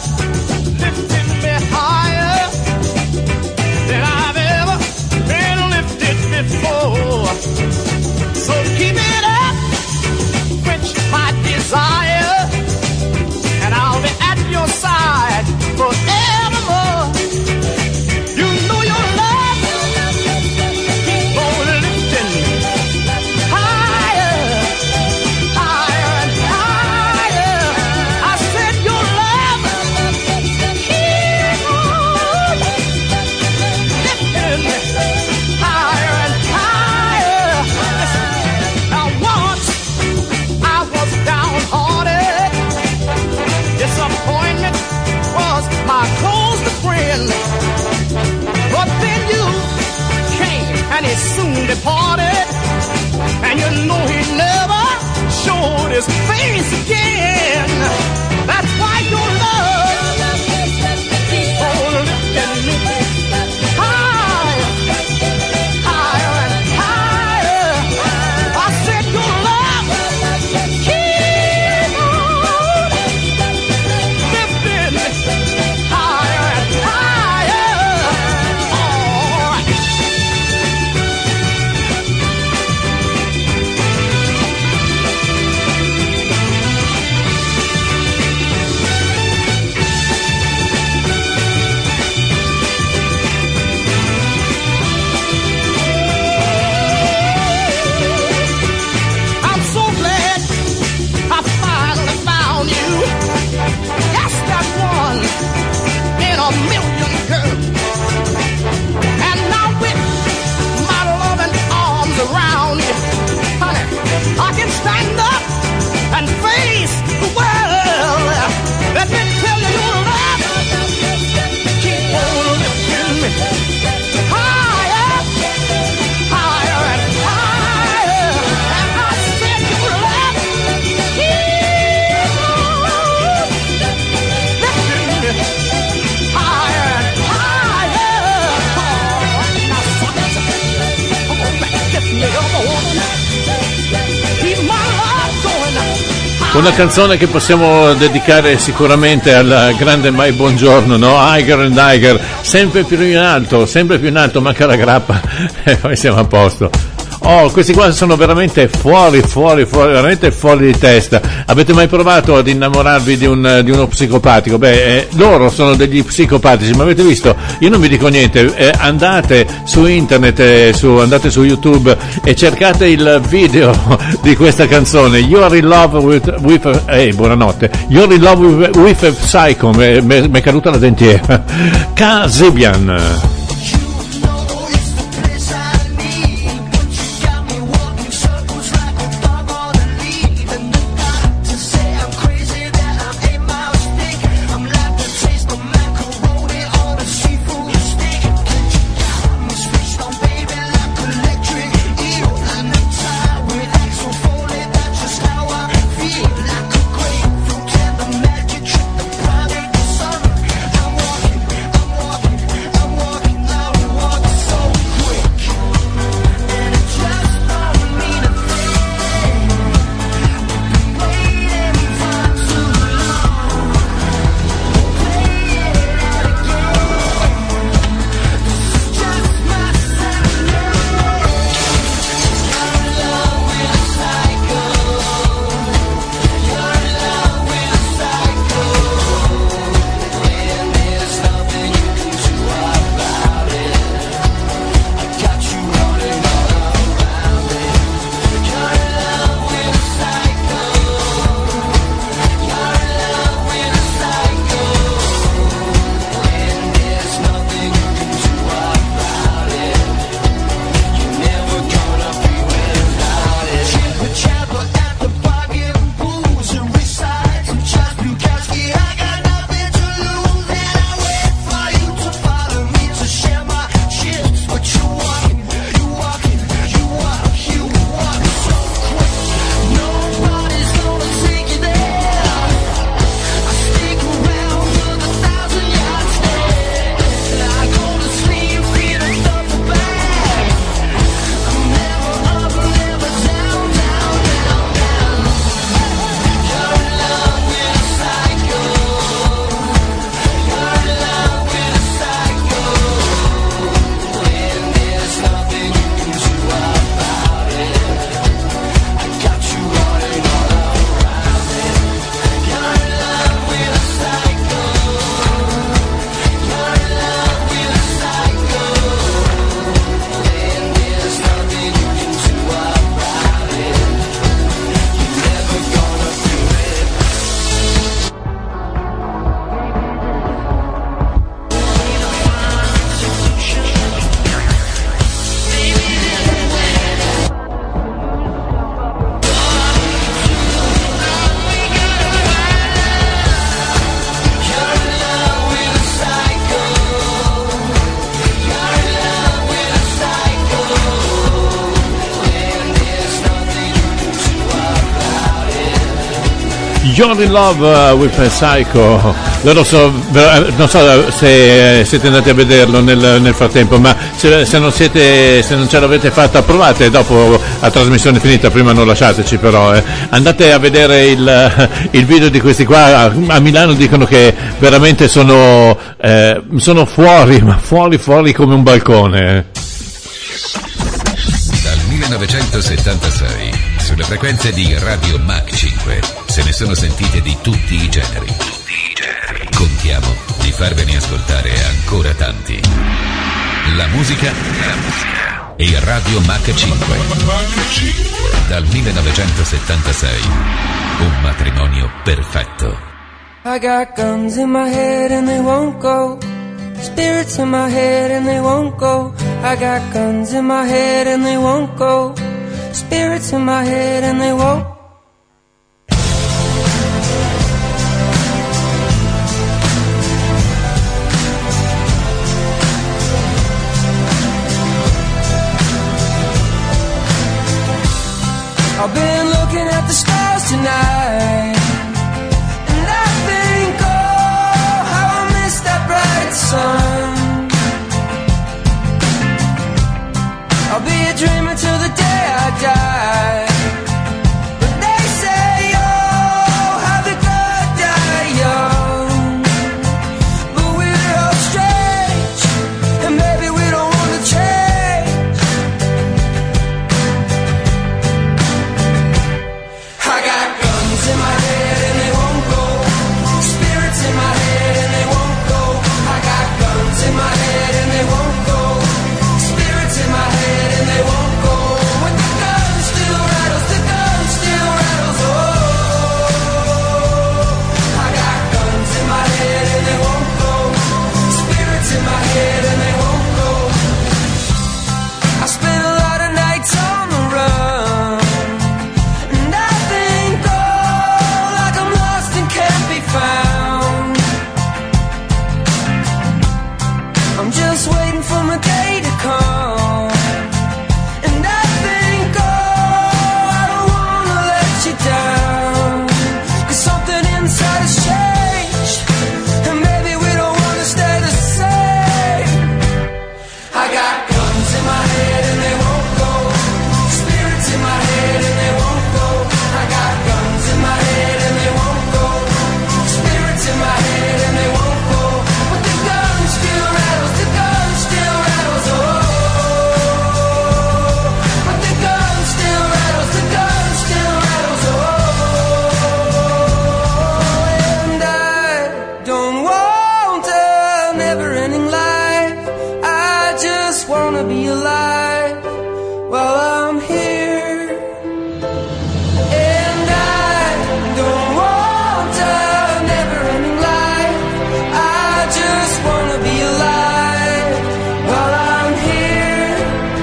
Departed, and you know he never showed his face again. That's why your love keeps on lifting me higher, higher and higher. I said your love keeps on lifting me higher and higher. All right. Stand up and face the world. Let me tell you, your love keep on lifting me higher, higher and higher. And I said your love keep on lifting me higher and higher. Oh, now something, come on back, lift me up. Una canzone che possiamo dedicare sicuramente al grande Mai Buongiorno, no? Higher and Higher, sempre più in alto, sempre più in alto, manca la grappa e poi siamo a posto. Oh, questi qua sono veramente fuori, fuori, fuori, veramente fuori di testa. Avete mai provato ad innamorarvi di, un, di uno psicopatico? Beh, eh, loro sono degli psicopatici, ma avete visto? Io non vi dico niente, eh, andate su internet, eh, su, andate su YouTube e cercate il video di questa canzone, You're in Love with, with a, eh, buonanotte, You're in Love with, with a Psycho, mi è caduta la dentiera, Kazibian. I'm walking You're in Love uh, with a Psycho. Loro so, non so se siete andati a vederlo nel, nel frattempo, ma se, se non siete, se non ce l'avete fatta, provate dopo la trasmissione finita, prima non lasciateci però, eh. Andate a vedere il, il video di questi qua. A, a Milano dicono che veramente sono, eh, sono fuori, ma fuori fuori come un balcone. Dal millenovecentosettantasei sulle frequenze di Radio Mach cinque se ne sono sentite di tutti i generi. Tutti i generi. Contiamo di farvene ascoltare ancora tanti. La musica, la musica e Radio Mach cinque. Dal millenovecentosettantasei un matrimonio perfetto. I got guns in my head and they won't go. Spirits in my head and they won't go. I got guns in my head and they won't go. Spirits in my head and they won't. I've been looking at the stars tonight, and I think, oh, how I miss that bright sun. I'll be a dreamer till the day I die. But they say, oh, how the good die young. But we're all strange, and maybe we don't want to change. I got guns in my head and they won't go. Spirits in my head and they won't go. I got guns in my head and they won't go. Spirits in my head and they won't go. When the gun still rattles, the gun still rattles. Oh, I got guns in my head and they won't go. Spirits in my head and they won't go. I spent a lot of nights on the run, and I think, oh, like I'm lost and can't be found. I'm just waiting for my day to come. And I think, oh, I don't wanna let you down. 'Cause something inside has changed, and maybe we don't wanna stay the same. I got guns in my head and they won't go. Spirits in my head and they won't go. I got guns in my head and they won't go. Spirits in my head and they won't go. But the gun still rattles, the gun still rattles. Oh, but the gun still rattles, the gun still rattles. Oh, and I don't want a never-ending life. I just wanna be alive while I'm here. And I don't want a never-ending life. I just wanna be alive while I'm here.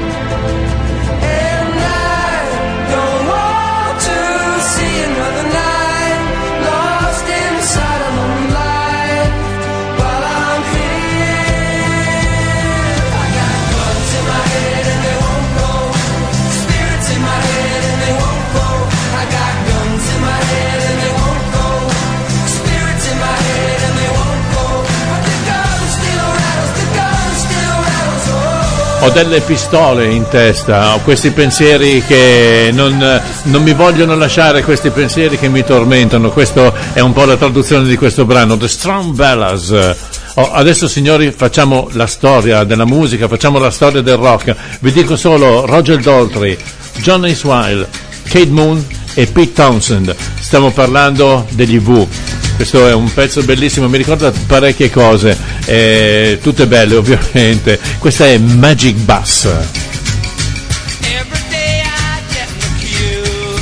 And I don't want to see another night lost inside a lonely life while I'm here. I got guns in my head and they won't go. Spirits in my head and they won't go. I got guns in my head and they won't go. Spirits in my head and they won't go. But the gun still rattles, the gun still rattles. Oh. Ho delle pistole in testa, ho questi pensieri che non, non mi vogliono lasciare, questi pensieri che mi tormentano. Questo è un po' la traduzione di questo brano, The Strong Bellas. Oh, adesso signori facciamo la storia della musica, facciamo la storia del rock. Vi dico solo Roger Daltrey, John Iswell, Kate Moon e Pete Townshend. Stiamo parlando degli Who. Questo è un pezzo bellissimo, mi ricorda parecchie cose, eh, tutte belle ovviamente. Questa è Magic Bus. Every day I get in the queue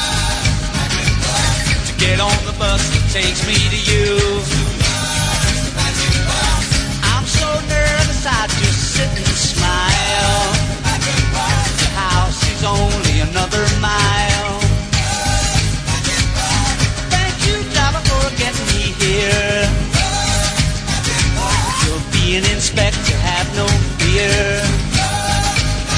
to get on the bus that takes me to you. I'm so nervous I just sit and smile. The house is only another mile. Thank you, driver, for getting me here. You're being inspected, have no fear.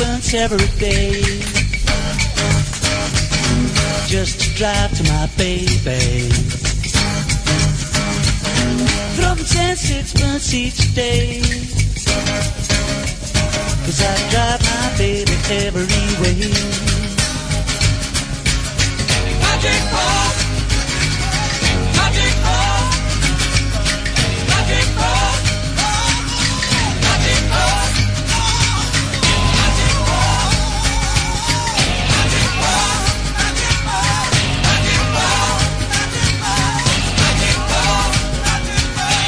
sixpence every day, just to drive to my baby. Throw me ten sixpence each day, 'cause I drive my baby every way. Magic Ball, Magic Ball, Magic Ball, Magic Ball, Magic Ball, Magic Ball, Magic Ball, Magic Ball, Magic Ball, Magic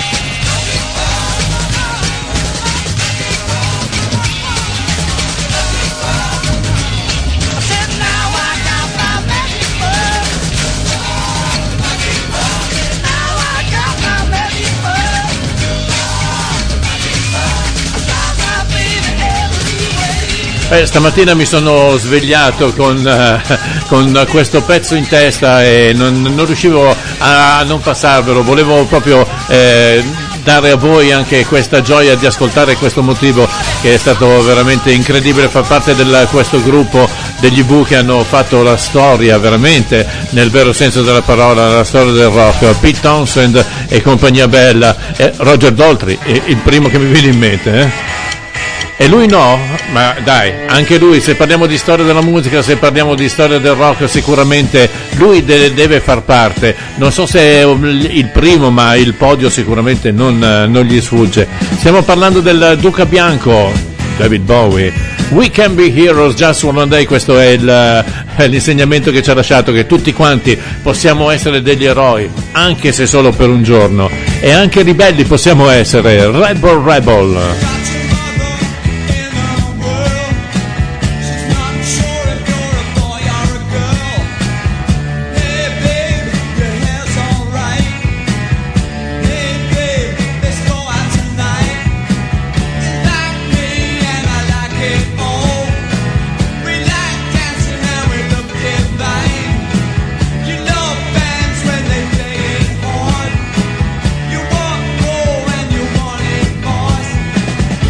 Ball. I said now I got my magic ball. Magic ball. Now I got my magic ball. Magic ball. I got my baby every way. Eh, stamattina mi sono svegliato con, eh, con questo pezzo in testa e non, non riuscivo a, a non passarvelo, volevo proprio eh, dare a voi anche questa gioia di ascoltare questo motivo che è stato veramente incredibile, far parte di questo gruppo degli U che hanno fatto la storia veramente nel vero senso della parola, la storia del rock. Pete Townshend e compagnia bella, eh, Roger Daltrey è il primo che mi viene in mente, eh? E lui no? Ma dai, anche lui, se parliamo di storia della musica, se parliamo di storia del rock, sicuramente lui de- deve far parte. Non so se è il primo, ma il podio sicuramente non, non gli sfugge. Stiamo parlando del Duca Bianco, David Bowie. We can be heroes just one day, questo è, il, è l'insegnamento che ci ha lasciato, che tutti quanti possiamo essere degli eroi, anche se solo per un giorno. E anche ribelli possiamo essere, Rebel Rebel. You want more and you want it, boss.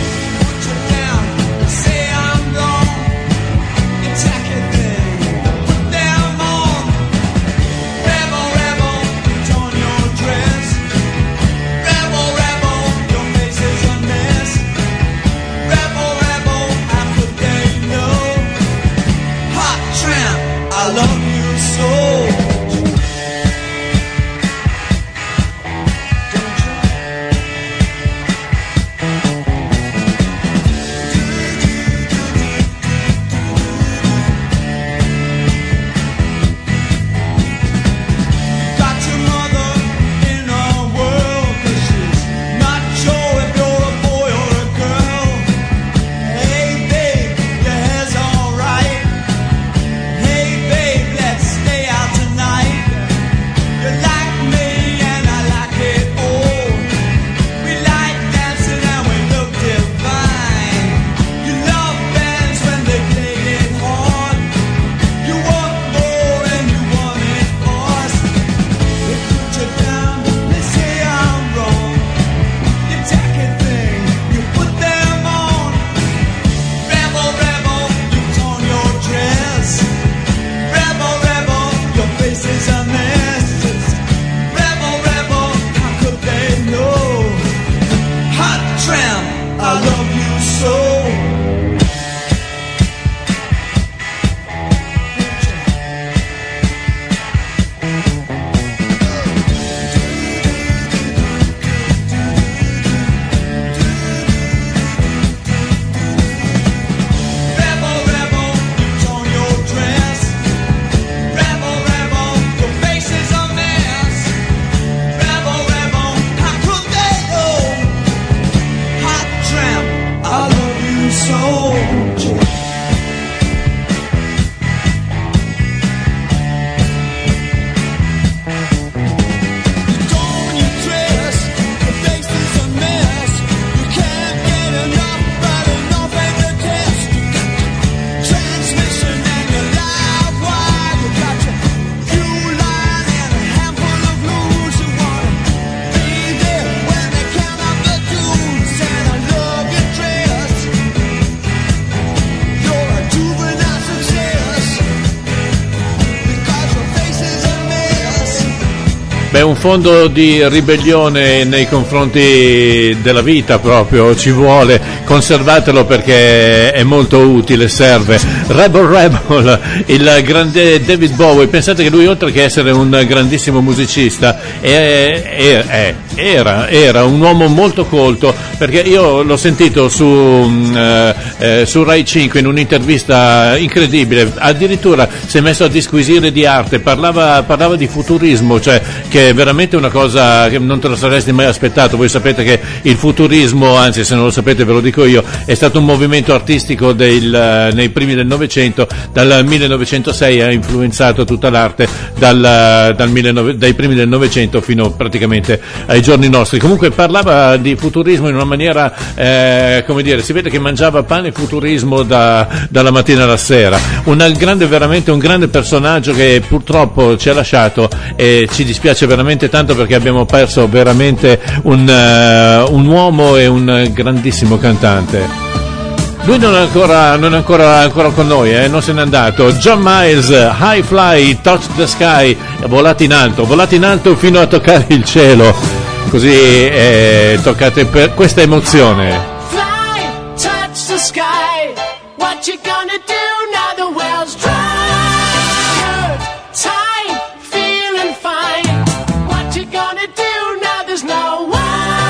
Beh, un fondo di ribellione nei confronti della vita proprio, ci vuole, conservatelo perché è molto utile, serve. Rebel Rebel, il grande David Bowie, pensate che lui oltre che essere un grandissimo musicista è, è, è, era, era un uomo molto colto, perché io l'ho sentito su, eh, eh, su Rai cinque in un'intervista incredibile, addirittura si è messo a disquisire di arte, parlava, parlava di futurismo, cioè che è veramente una cosa che non te lo saresti mai aspettato. Voi sapete che il futurismo, anzi se non lo sapete ve lo dico io, è stato un movimento artistico del, nei primi del Novecento, dal millenovecentosei ha influenzato tutta l'arte dal, dal millenovecento, dai primi del Novecento fino praticamente ai giorni nostri. Comunque parlava di futurismo in una maniera, eh, come dire, si vede che mangiava pane futurismo da, dalla mattina alla sera. Un grande, veramente un grande personaggio che purtroppo ci ha lasciato e ci dispiace veramente tanto perché abbiamo perso veramente un, uh, un uomo e un grandissimo cantante. Lui non è ancora, non è ancora, ancora con noi, eh? Non se n'è andato. John Miles, High Fly, Touch the Sky, volate in alto, volate in alto fino a toccare il cielo, così eh, toccate per questa emozione. Fly, touch the sky, what you gonna do now the well's dry? Good time, feeling fine, what you gonna do now there's no why?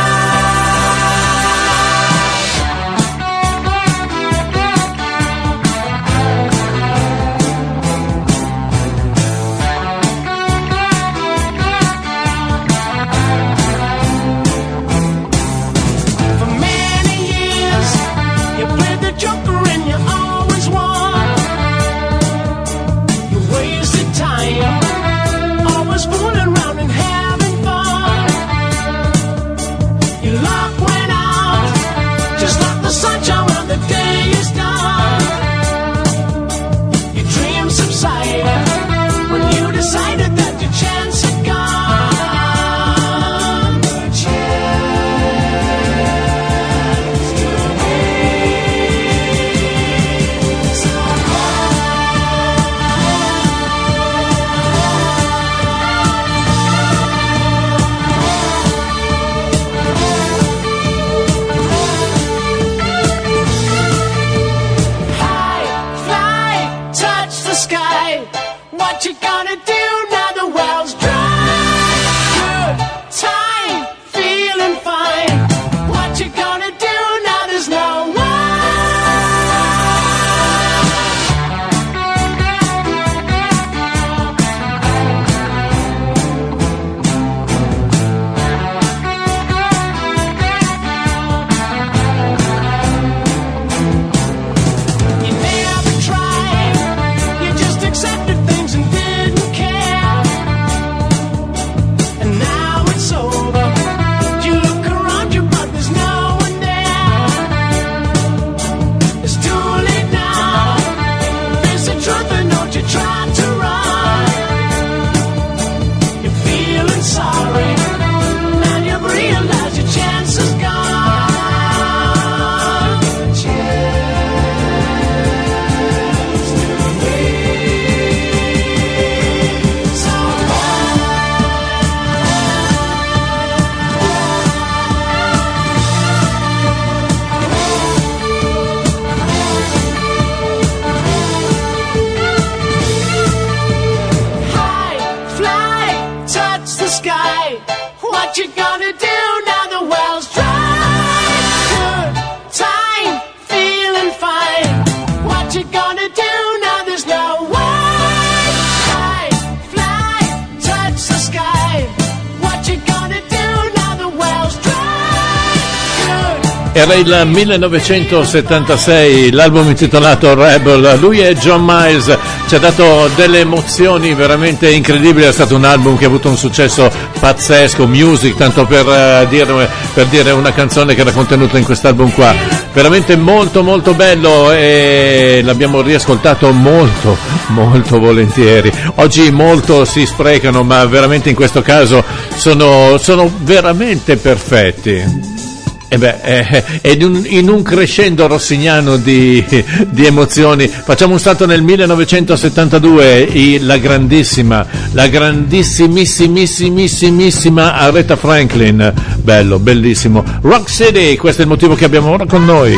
For many years you played the joker and you always won. You wasted time, always fooling around and having fun. Your luck went out, just like the sunshine when the day is done. Your dreams subsided when you decided that your chance had gone. The chance to be high, fly, touch the sky. What you gonna do now the well's dry? Good time, feeling fine. What you gonna do now there's no why? You never tried, you just accepted things and didn't care. And now it's over, you look around you but there's no one there. It's too late now, face the truth and don't you try to run. You're feeling sorry, now you've realized your chance is gone. The chance to be high, fly, touch the sky. What you gonna do now the well's dry? Good time, feeling fine. What you gonna do now there's no why? High, fly, touch the sky. What you gonna do now the well's dry? Good. Era il millenovecentosettantasei, l'album intitolato Rebel. Lui è John Miles, ci ha dato delle emozioni veramente incredibili. È stato un album che ha avuto un successo pazzesco. Music, tanto per, uh, dire, per dire una canzone che era contenuta in quest'album qua, veramente molto molto bello, e l'abbiamo riascoltato molto molto volentieri. Oggi molto si sprecano, ma veramente in questo caso sono, sono veramente perfetti. E beh, eh, ed un, in un crescendo rossignano di, di emozioni, facciamo un salto nel millenovecentosettantadue, i, la grandissima, la grandissimissimissima Aretha Franklin, bello, bellissimo. Rock City, questo è il motivo che abbiamo ora con noi.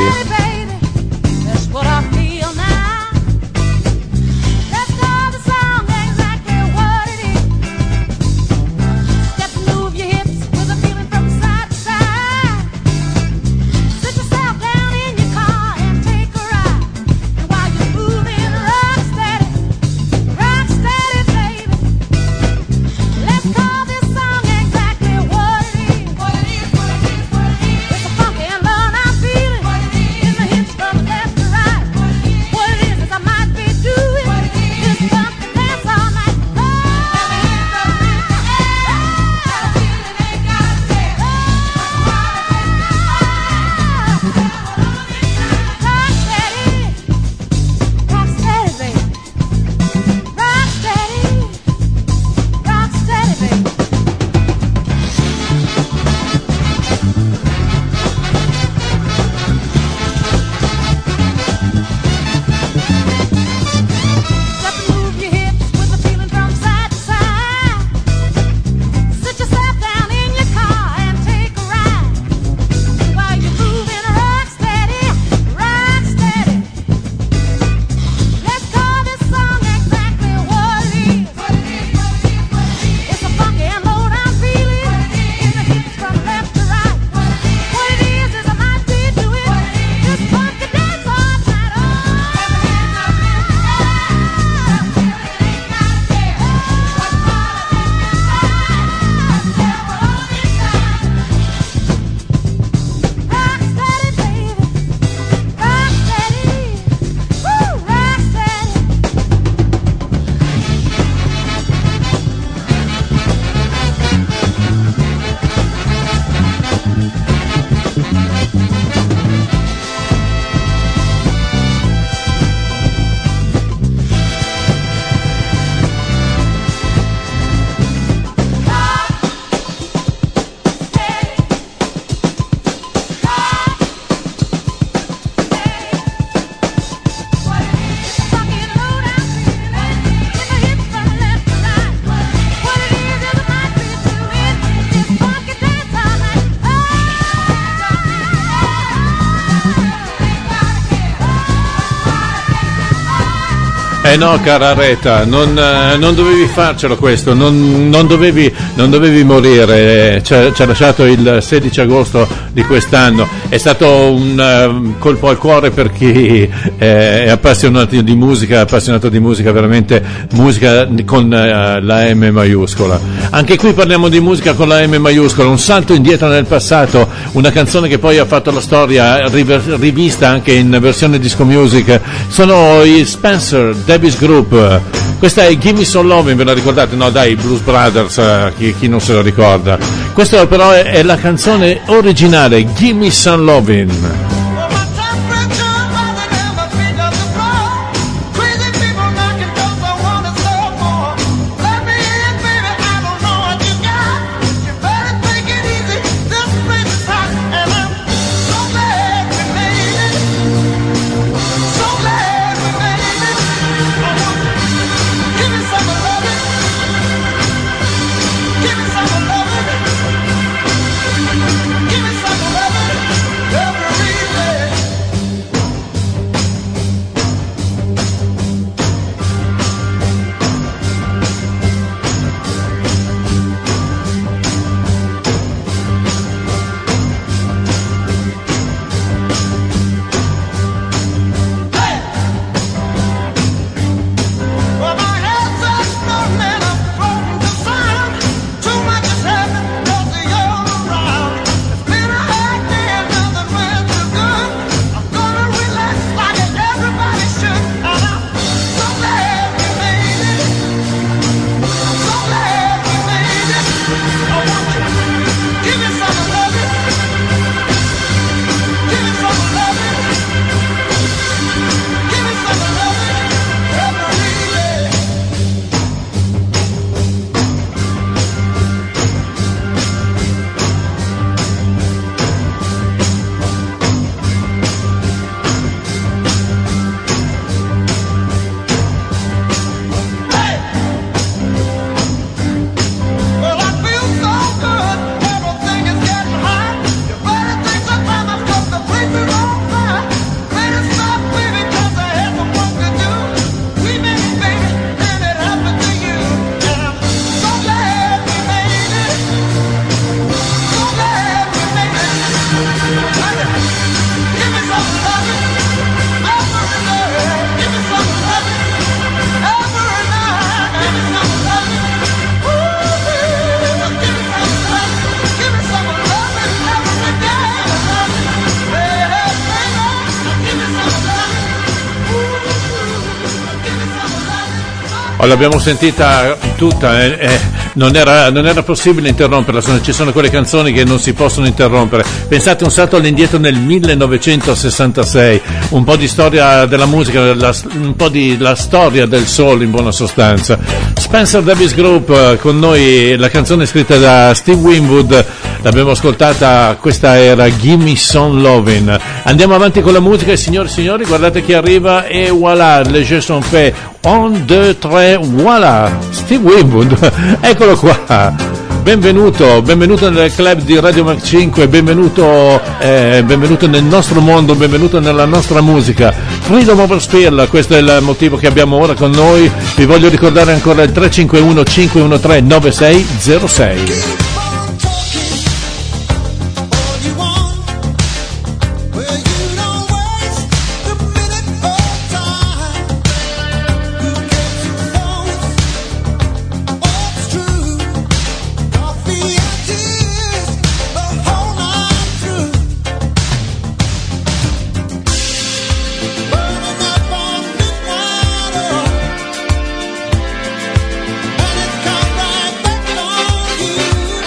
Eh no, cara Aretha, non, eh, non dovevi farcelo questo, non, non, dovevi, non dovevi morire, ci ha, ci ha lasciato il sedici agosto di quest'anno, è stato un uh, colpo al cuore per chi eh, è appassionato di musica, appassionato di musica, veramente musica con uh, la M maiuscola. Anche qui parliamo di musica con la M maiuscola, un salto indietro nel passato, una canzone che poi ha fatto la storia, river- rivista anche in versione disco music, sono i Spencer Davis Group. Questa è Gimme Some Lovin', ve la ricordate? No dai, Blues Brothers, uh, chi, chi non se lo ricorda. Questa però è, è la canzone originale, Gimme Some Lovin'. Every Oh, l'abbiamo sentita tutta, eh, eh, non, era, non era possibile interromperla, sono, ci sono quelle canzoni che non si possono interrompere. Pensate un salto all'indietro nel millenovecentosessantasei, un po' di storia della musica, la, un po' di la storia del soul in buona sostanza. Spencer Davis Group, eh, con noi, la canzone scritta da Steve Winwood, l'abbiamo ascoltata, questa era Gimme Some Lovin'. Andiamo avanti con la musica e signori e signori, guardate chi arriva e voilà, le jeux sont faits. Un, due, tre, voilà, Steve Winwood, eccolo qua. Benvenuto, benvenuto nel club di Radio Mac cinque, benvenuto, eh, benvenuto nel nostro mondo, benvenuto nella nostra musica. Freedom Over Spill, questo è il motivo che abbiamo ora con noi. Vi voglio ricordare ancora il tre cinque uno cinque uno tre nove sei zero sei. You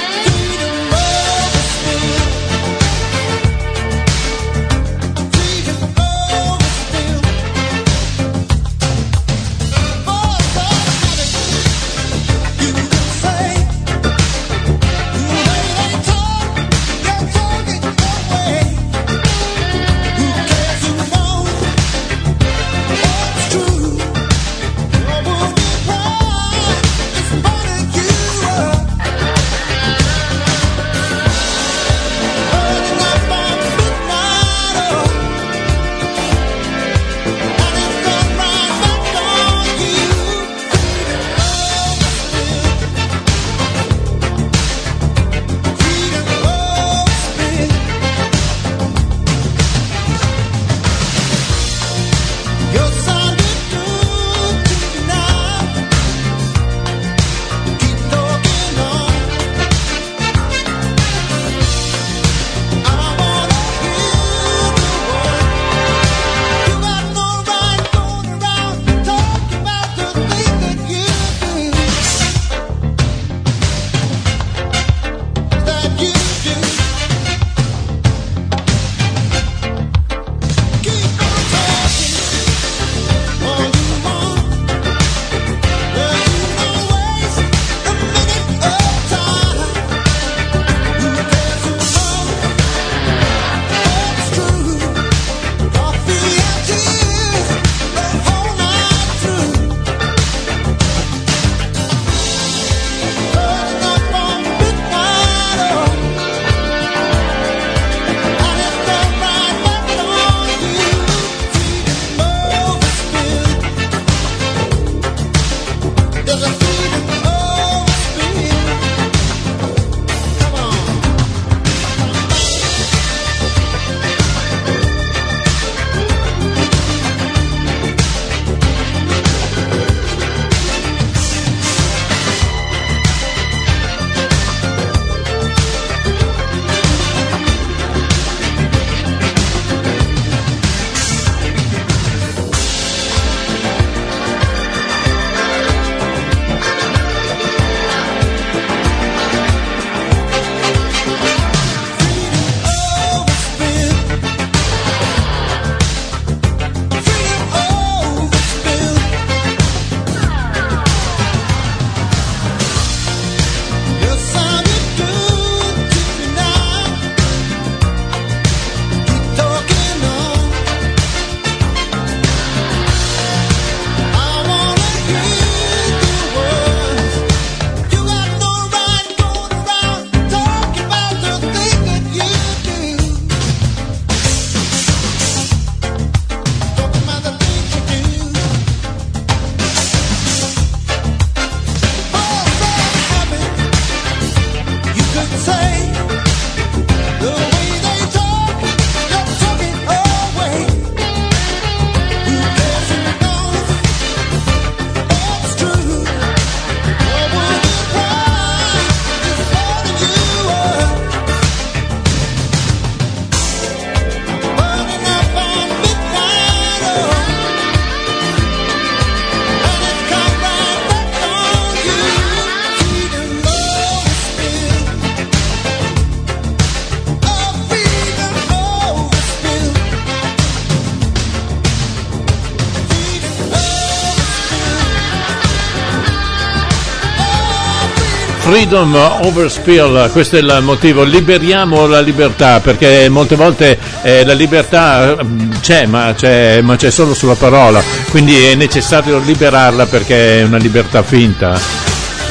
Freedom over Spill, questo è il motivo, liberiamo la libertà, perché molte volte eh, la libertà c'è ma, c'è ma c'è solo sulla parola, quindi è necessario liberarla perché è una libertà finta.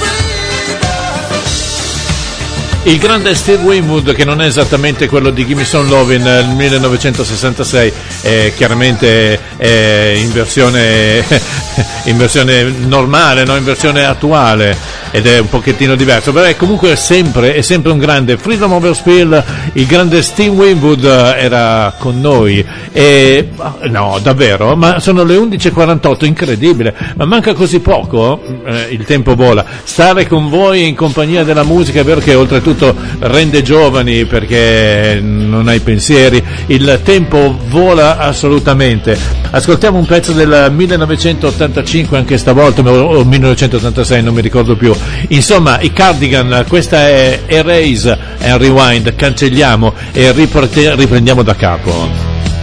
Il grande Steve Winwood, che non è esattamente quello di Gimme Some Lovin' nel millenovecentosessantasei, è chiaramente è in versione in versione normale, no? In versione attuale, ed è un pochettino diverso, però è comunque sempre, è sempre un grande. Freedom Over Spill, il grande Steve Winwood era con noi, e no, davvero, ma sono le undici e quarantotto, incredibile, ma manca così poco, eh, il tempo vola. Stare con voi in compagnia della musica, è vero che oltretutto rende giovani perché non hai pensieri, il tempo vola assolutamente. Ascoltiamo un pezzo del millenovecentottantacinque anche stavolta, o millenovecentottantasei, non mi ricordo più, insomma i Cardigan, questa è Erase and Rewind, cancelliamo e riparte- riprendiamo da capo.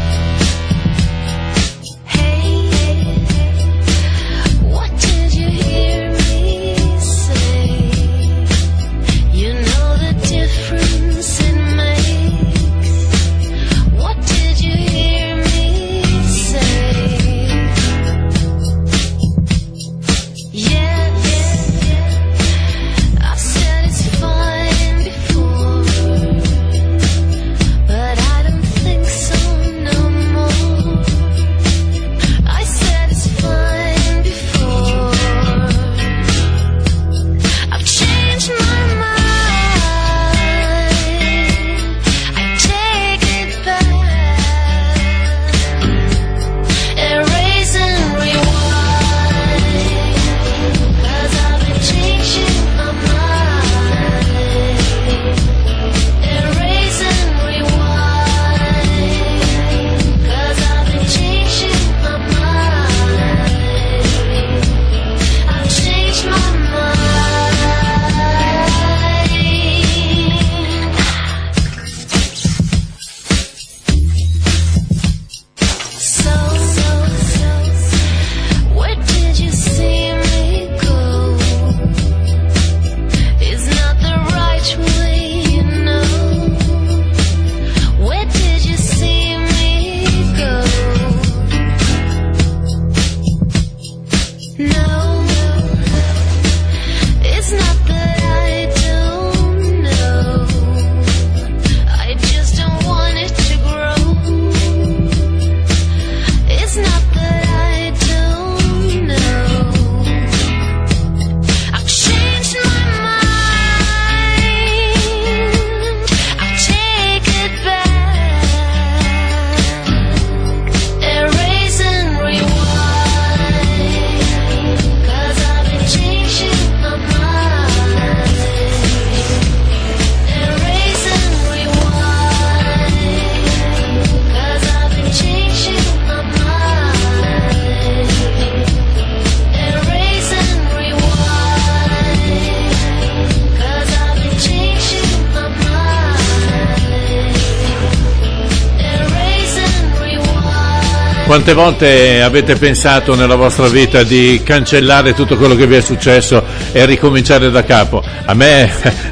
Quante volte avete pensato nella vostra vita di cancellare tutto quello che vi è successo e ricominciare da capo? A me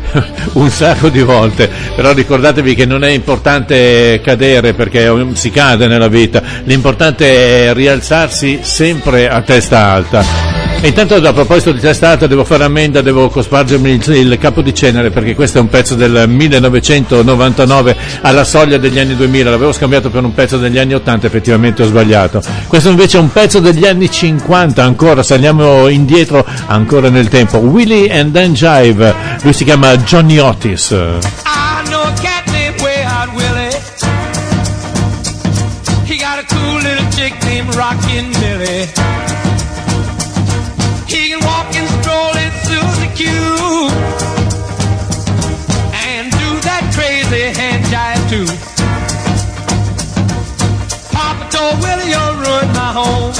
un sacco di volte, però ricordatevi che non è importante cadere, perché si cade nella vita, l'importante è rialzarsi sempre a testa alta. E intanto, a proposito di testa alta, devo fare ammenda, devo cospargermi il, il capo di cenere, perché questo è un pezzo del millenovecentonovantanove, alla soglia degli anni duemila. L'avevo scambiato per un pezzo degli anni ottanta, effettivamente ho sbagliato. Questo invece è un pezzo degli anni cinquanta, ancora, saliamo indietro ancora nel tempo. Willie and then Jive, lui si chiama Johnny Otis. I know a cat named Way-Out Willie. He got a cool little chick named Rockin' Billy. He can walk and stroll in Susie Q and do that crazy hand jive too. Papa told Willie, you'll ruin my home.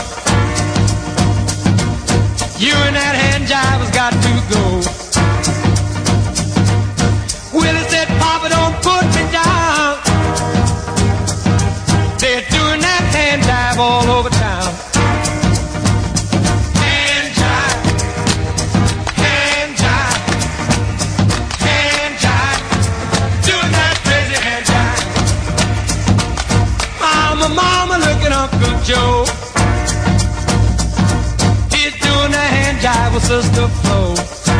You and that hand jive has got to go. Willie said, Papa, don't put me down. They're doing that hand jive all over town. Hand jive, hand jive, Uncle Joe. He's doing the hand jive with Sister Flo.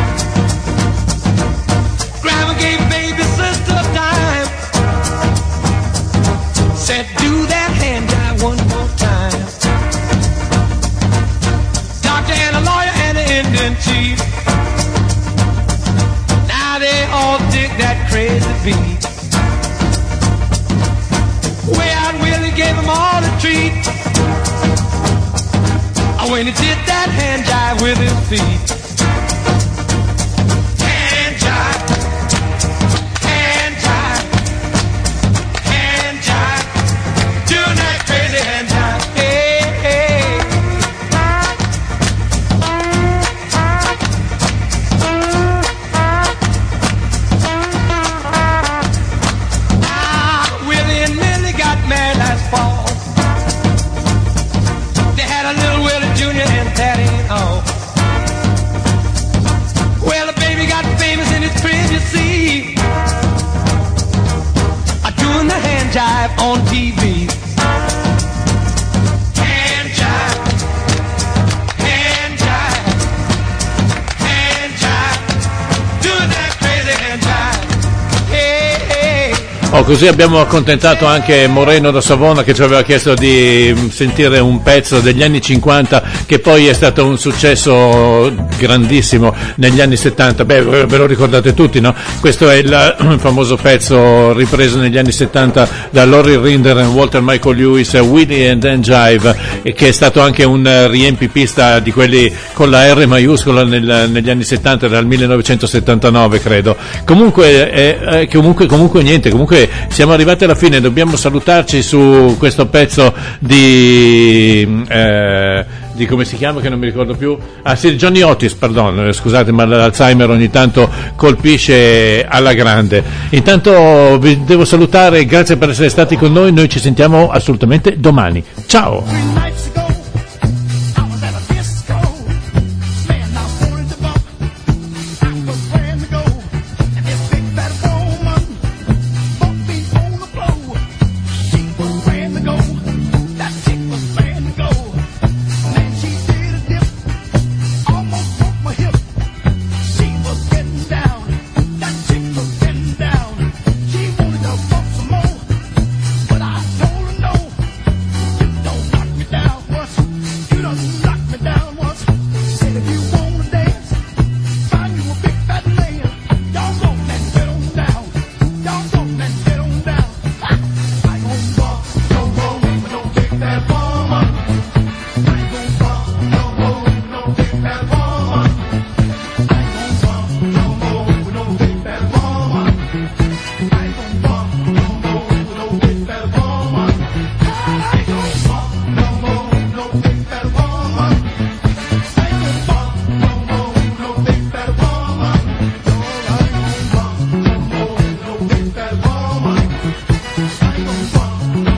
Grandma gave baby sister time. Said do that hand jive one more time. Doctor and a lawyer and an Indian chief. Now they all dig that crazy beat. Way out Willie gave them all a treat. When he did that hand jive with his feet. Hand jive, hand jive, hand jive, doing that crazy hand jive. Hey, hey. Ah, Willie and Millie got married last fall. They had a little Willie Junior and that ain't all. Well, the baby got famous in his crib, you see. I doing the hand jive on T V. Hand jive, hand jive, hand jive, doing that crazy hand jive. Hey, hey. Oh, così abbiamo accontentato anche Moreno da Savona, che ci aveva chiesto di sentire un pezzo degli anni cinquanta che poi è stato un successo grandissimo negli anni settanta. Beh, ve lo ricordate tutti, no? Questo è il famoso pezzo ripreso negli anni settanta da Lori Rinder e Walter Michael Lewis, Willie and then Jive, e che è stato anche un riempipista di quelli con la R maiuscola nel, negli anni settanta, dal millenovecentosettantanove credo. Comunque, eh, eh, comunque, comunque niente, comunque siamo arrivati alla fine, dobbiamo salutarci su questo pezzo di eh, di come si chiama, che non mi ricordo più, ah sì, Johnny Otis, pardon, scusate, ma l'Alzheimer ogni tanto colpisce alla grande. Intanto vi devo salutare, grazie per essere stati con noi, noi ci sentiamo assolutamente domani, ciao. Bye.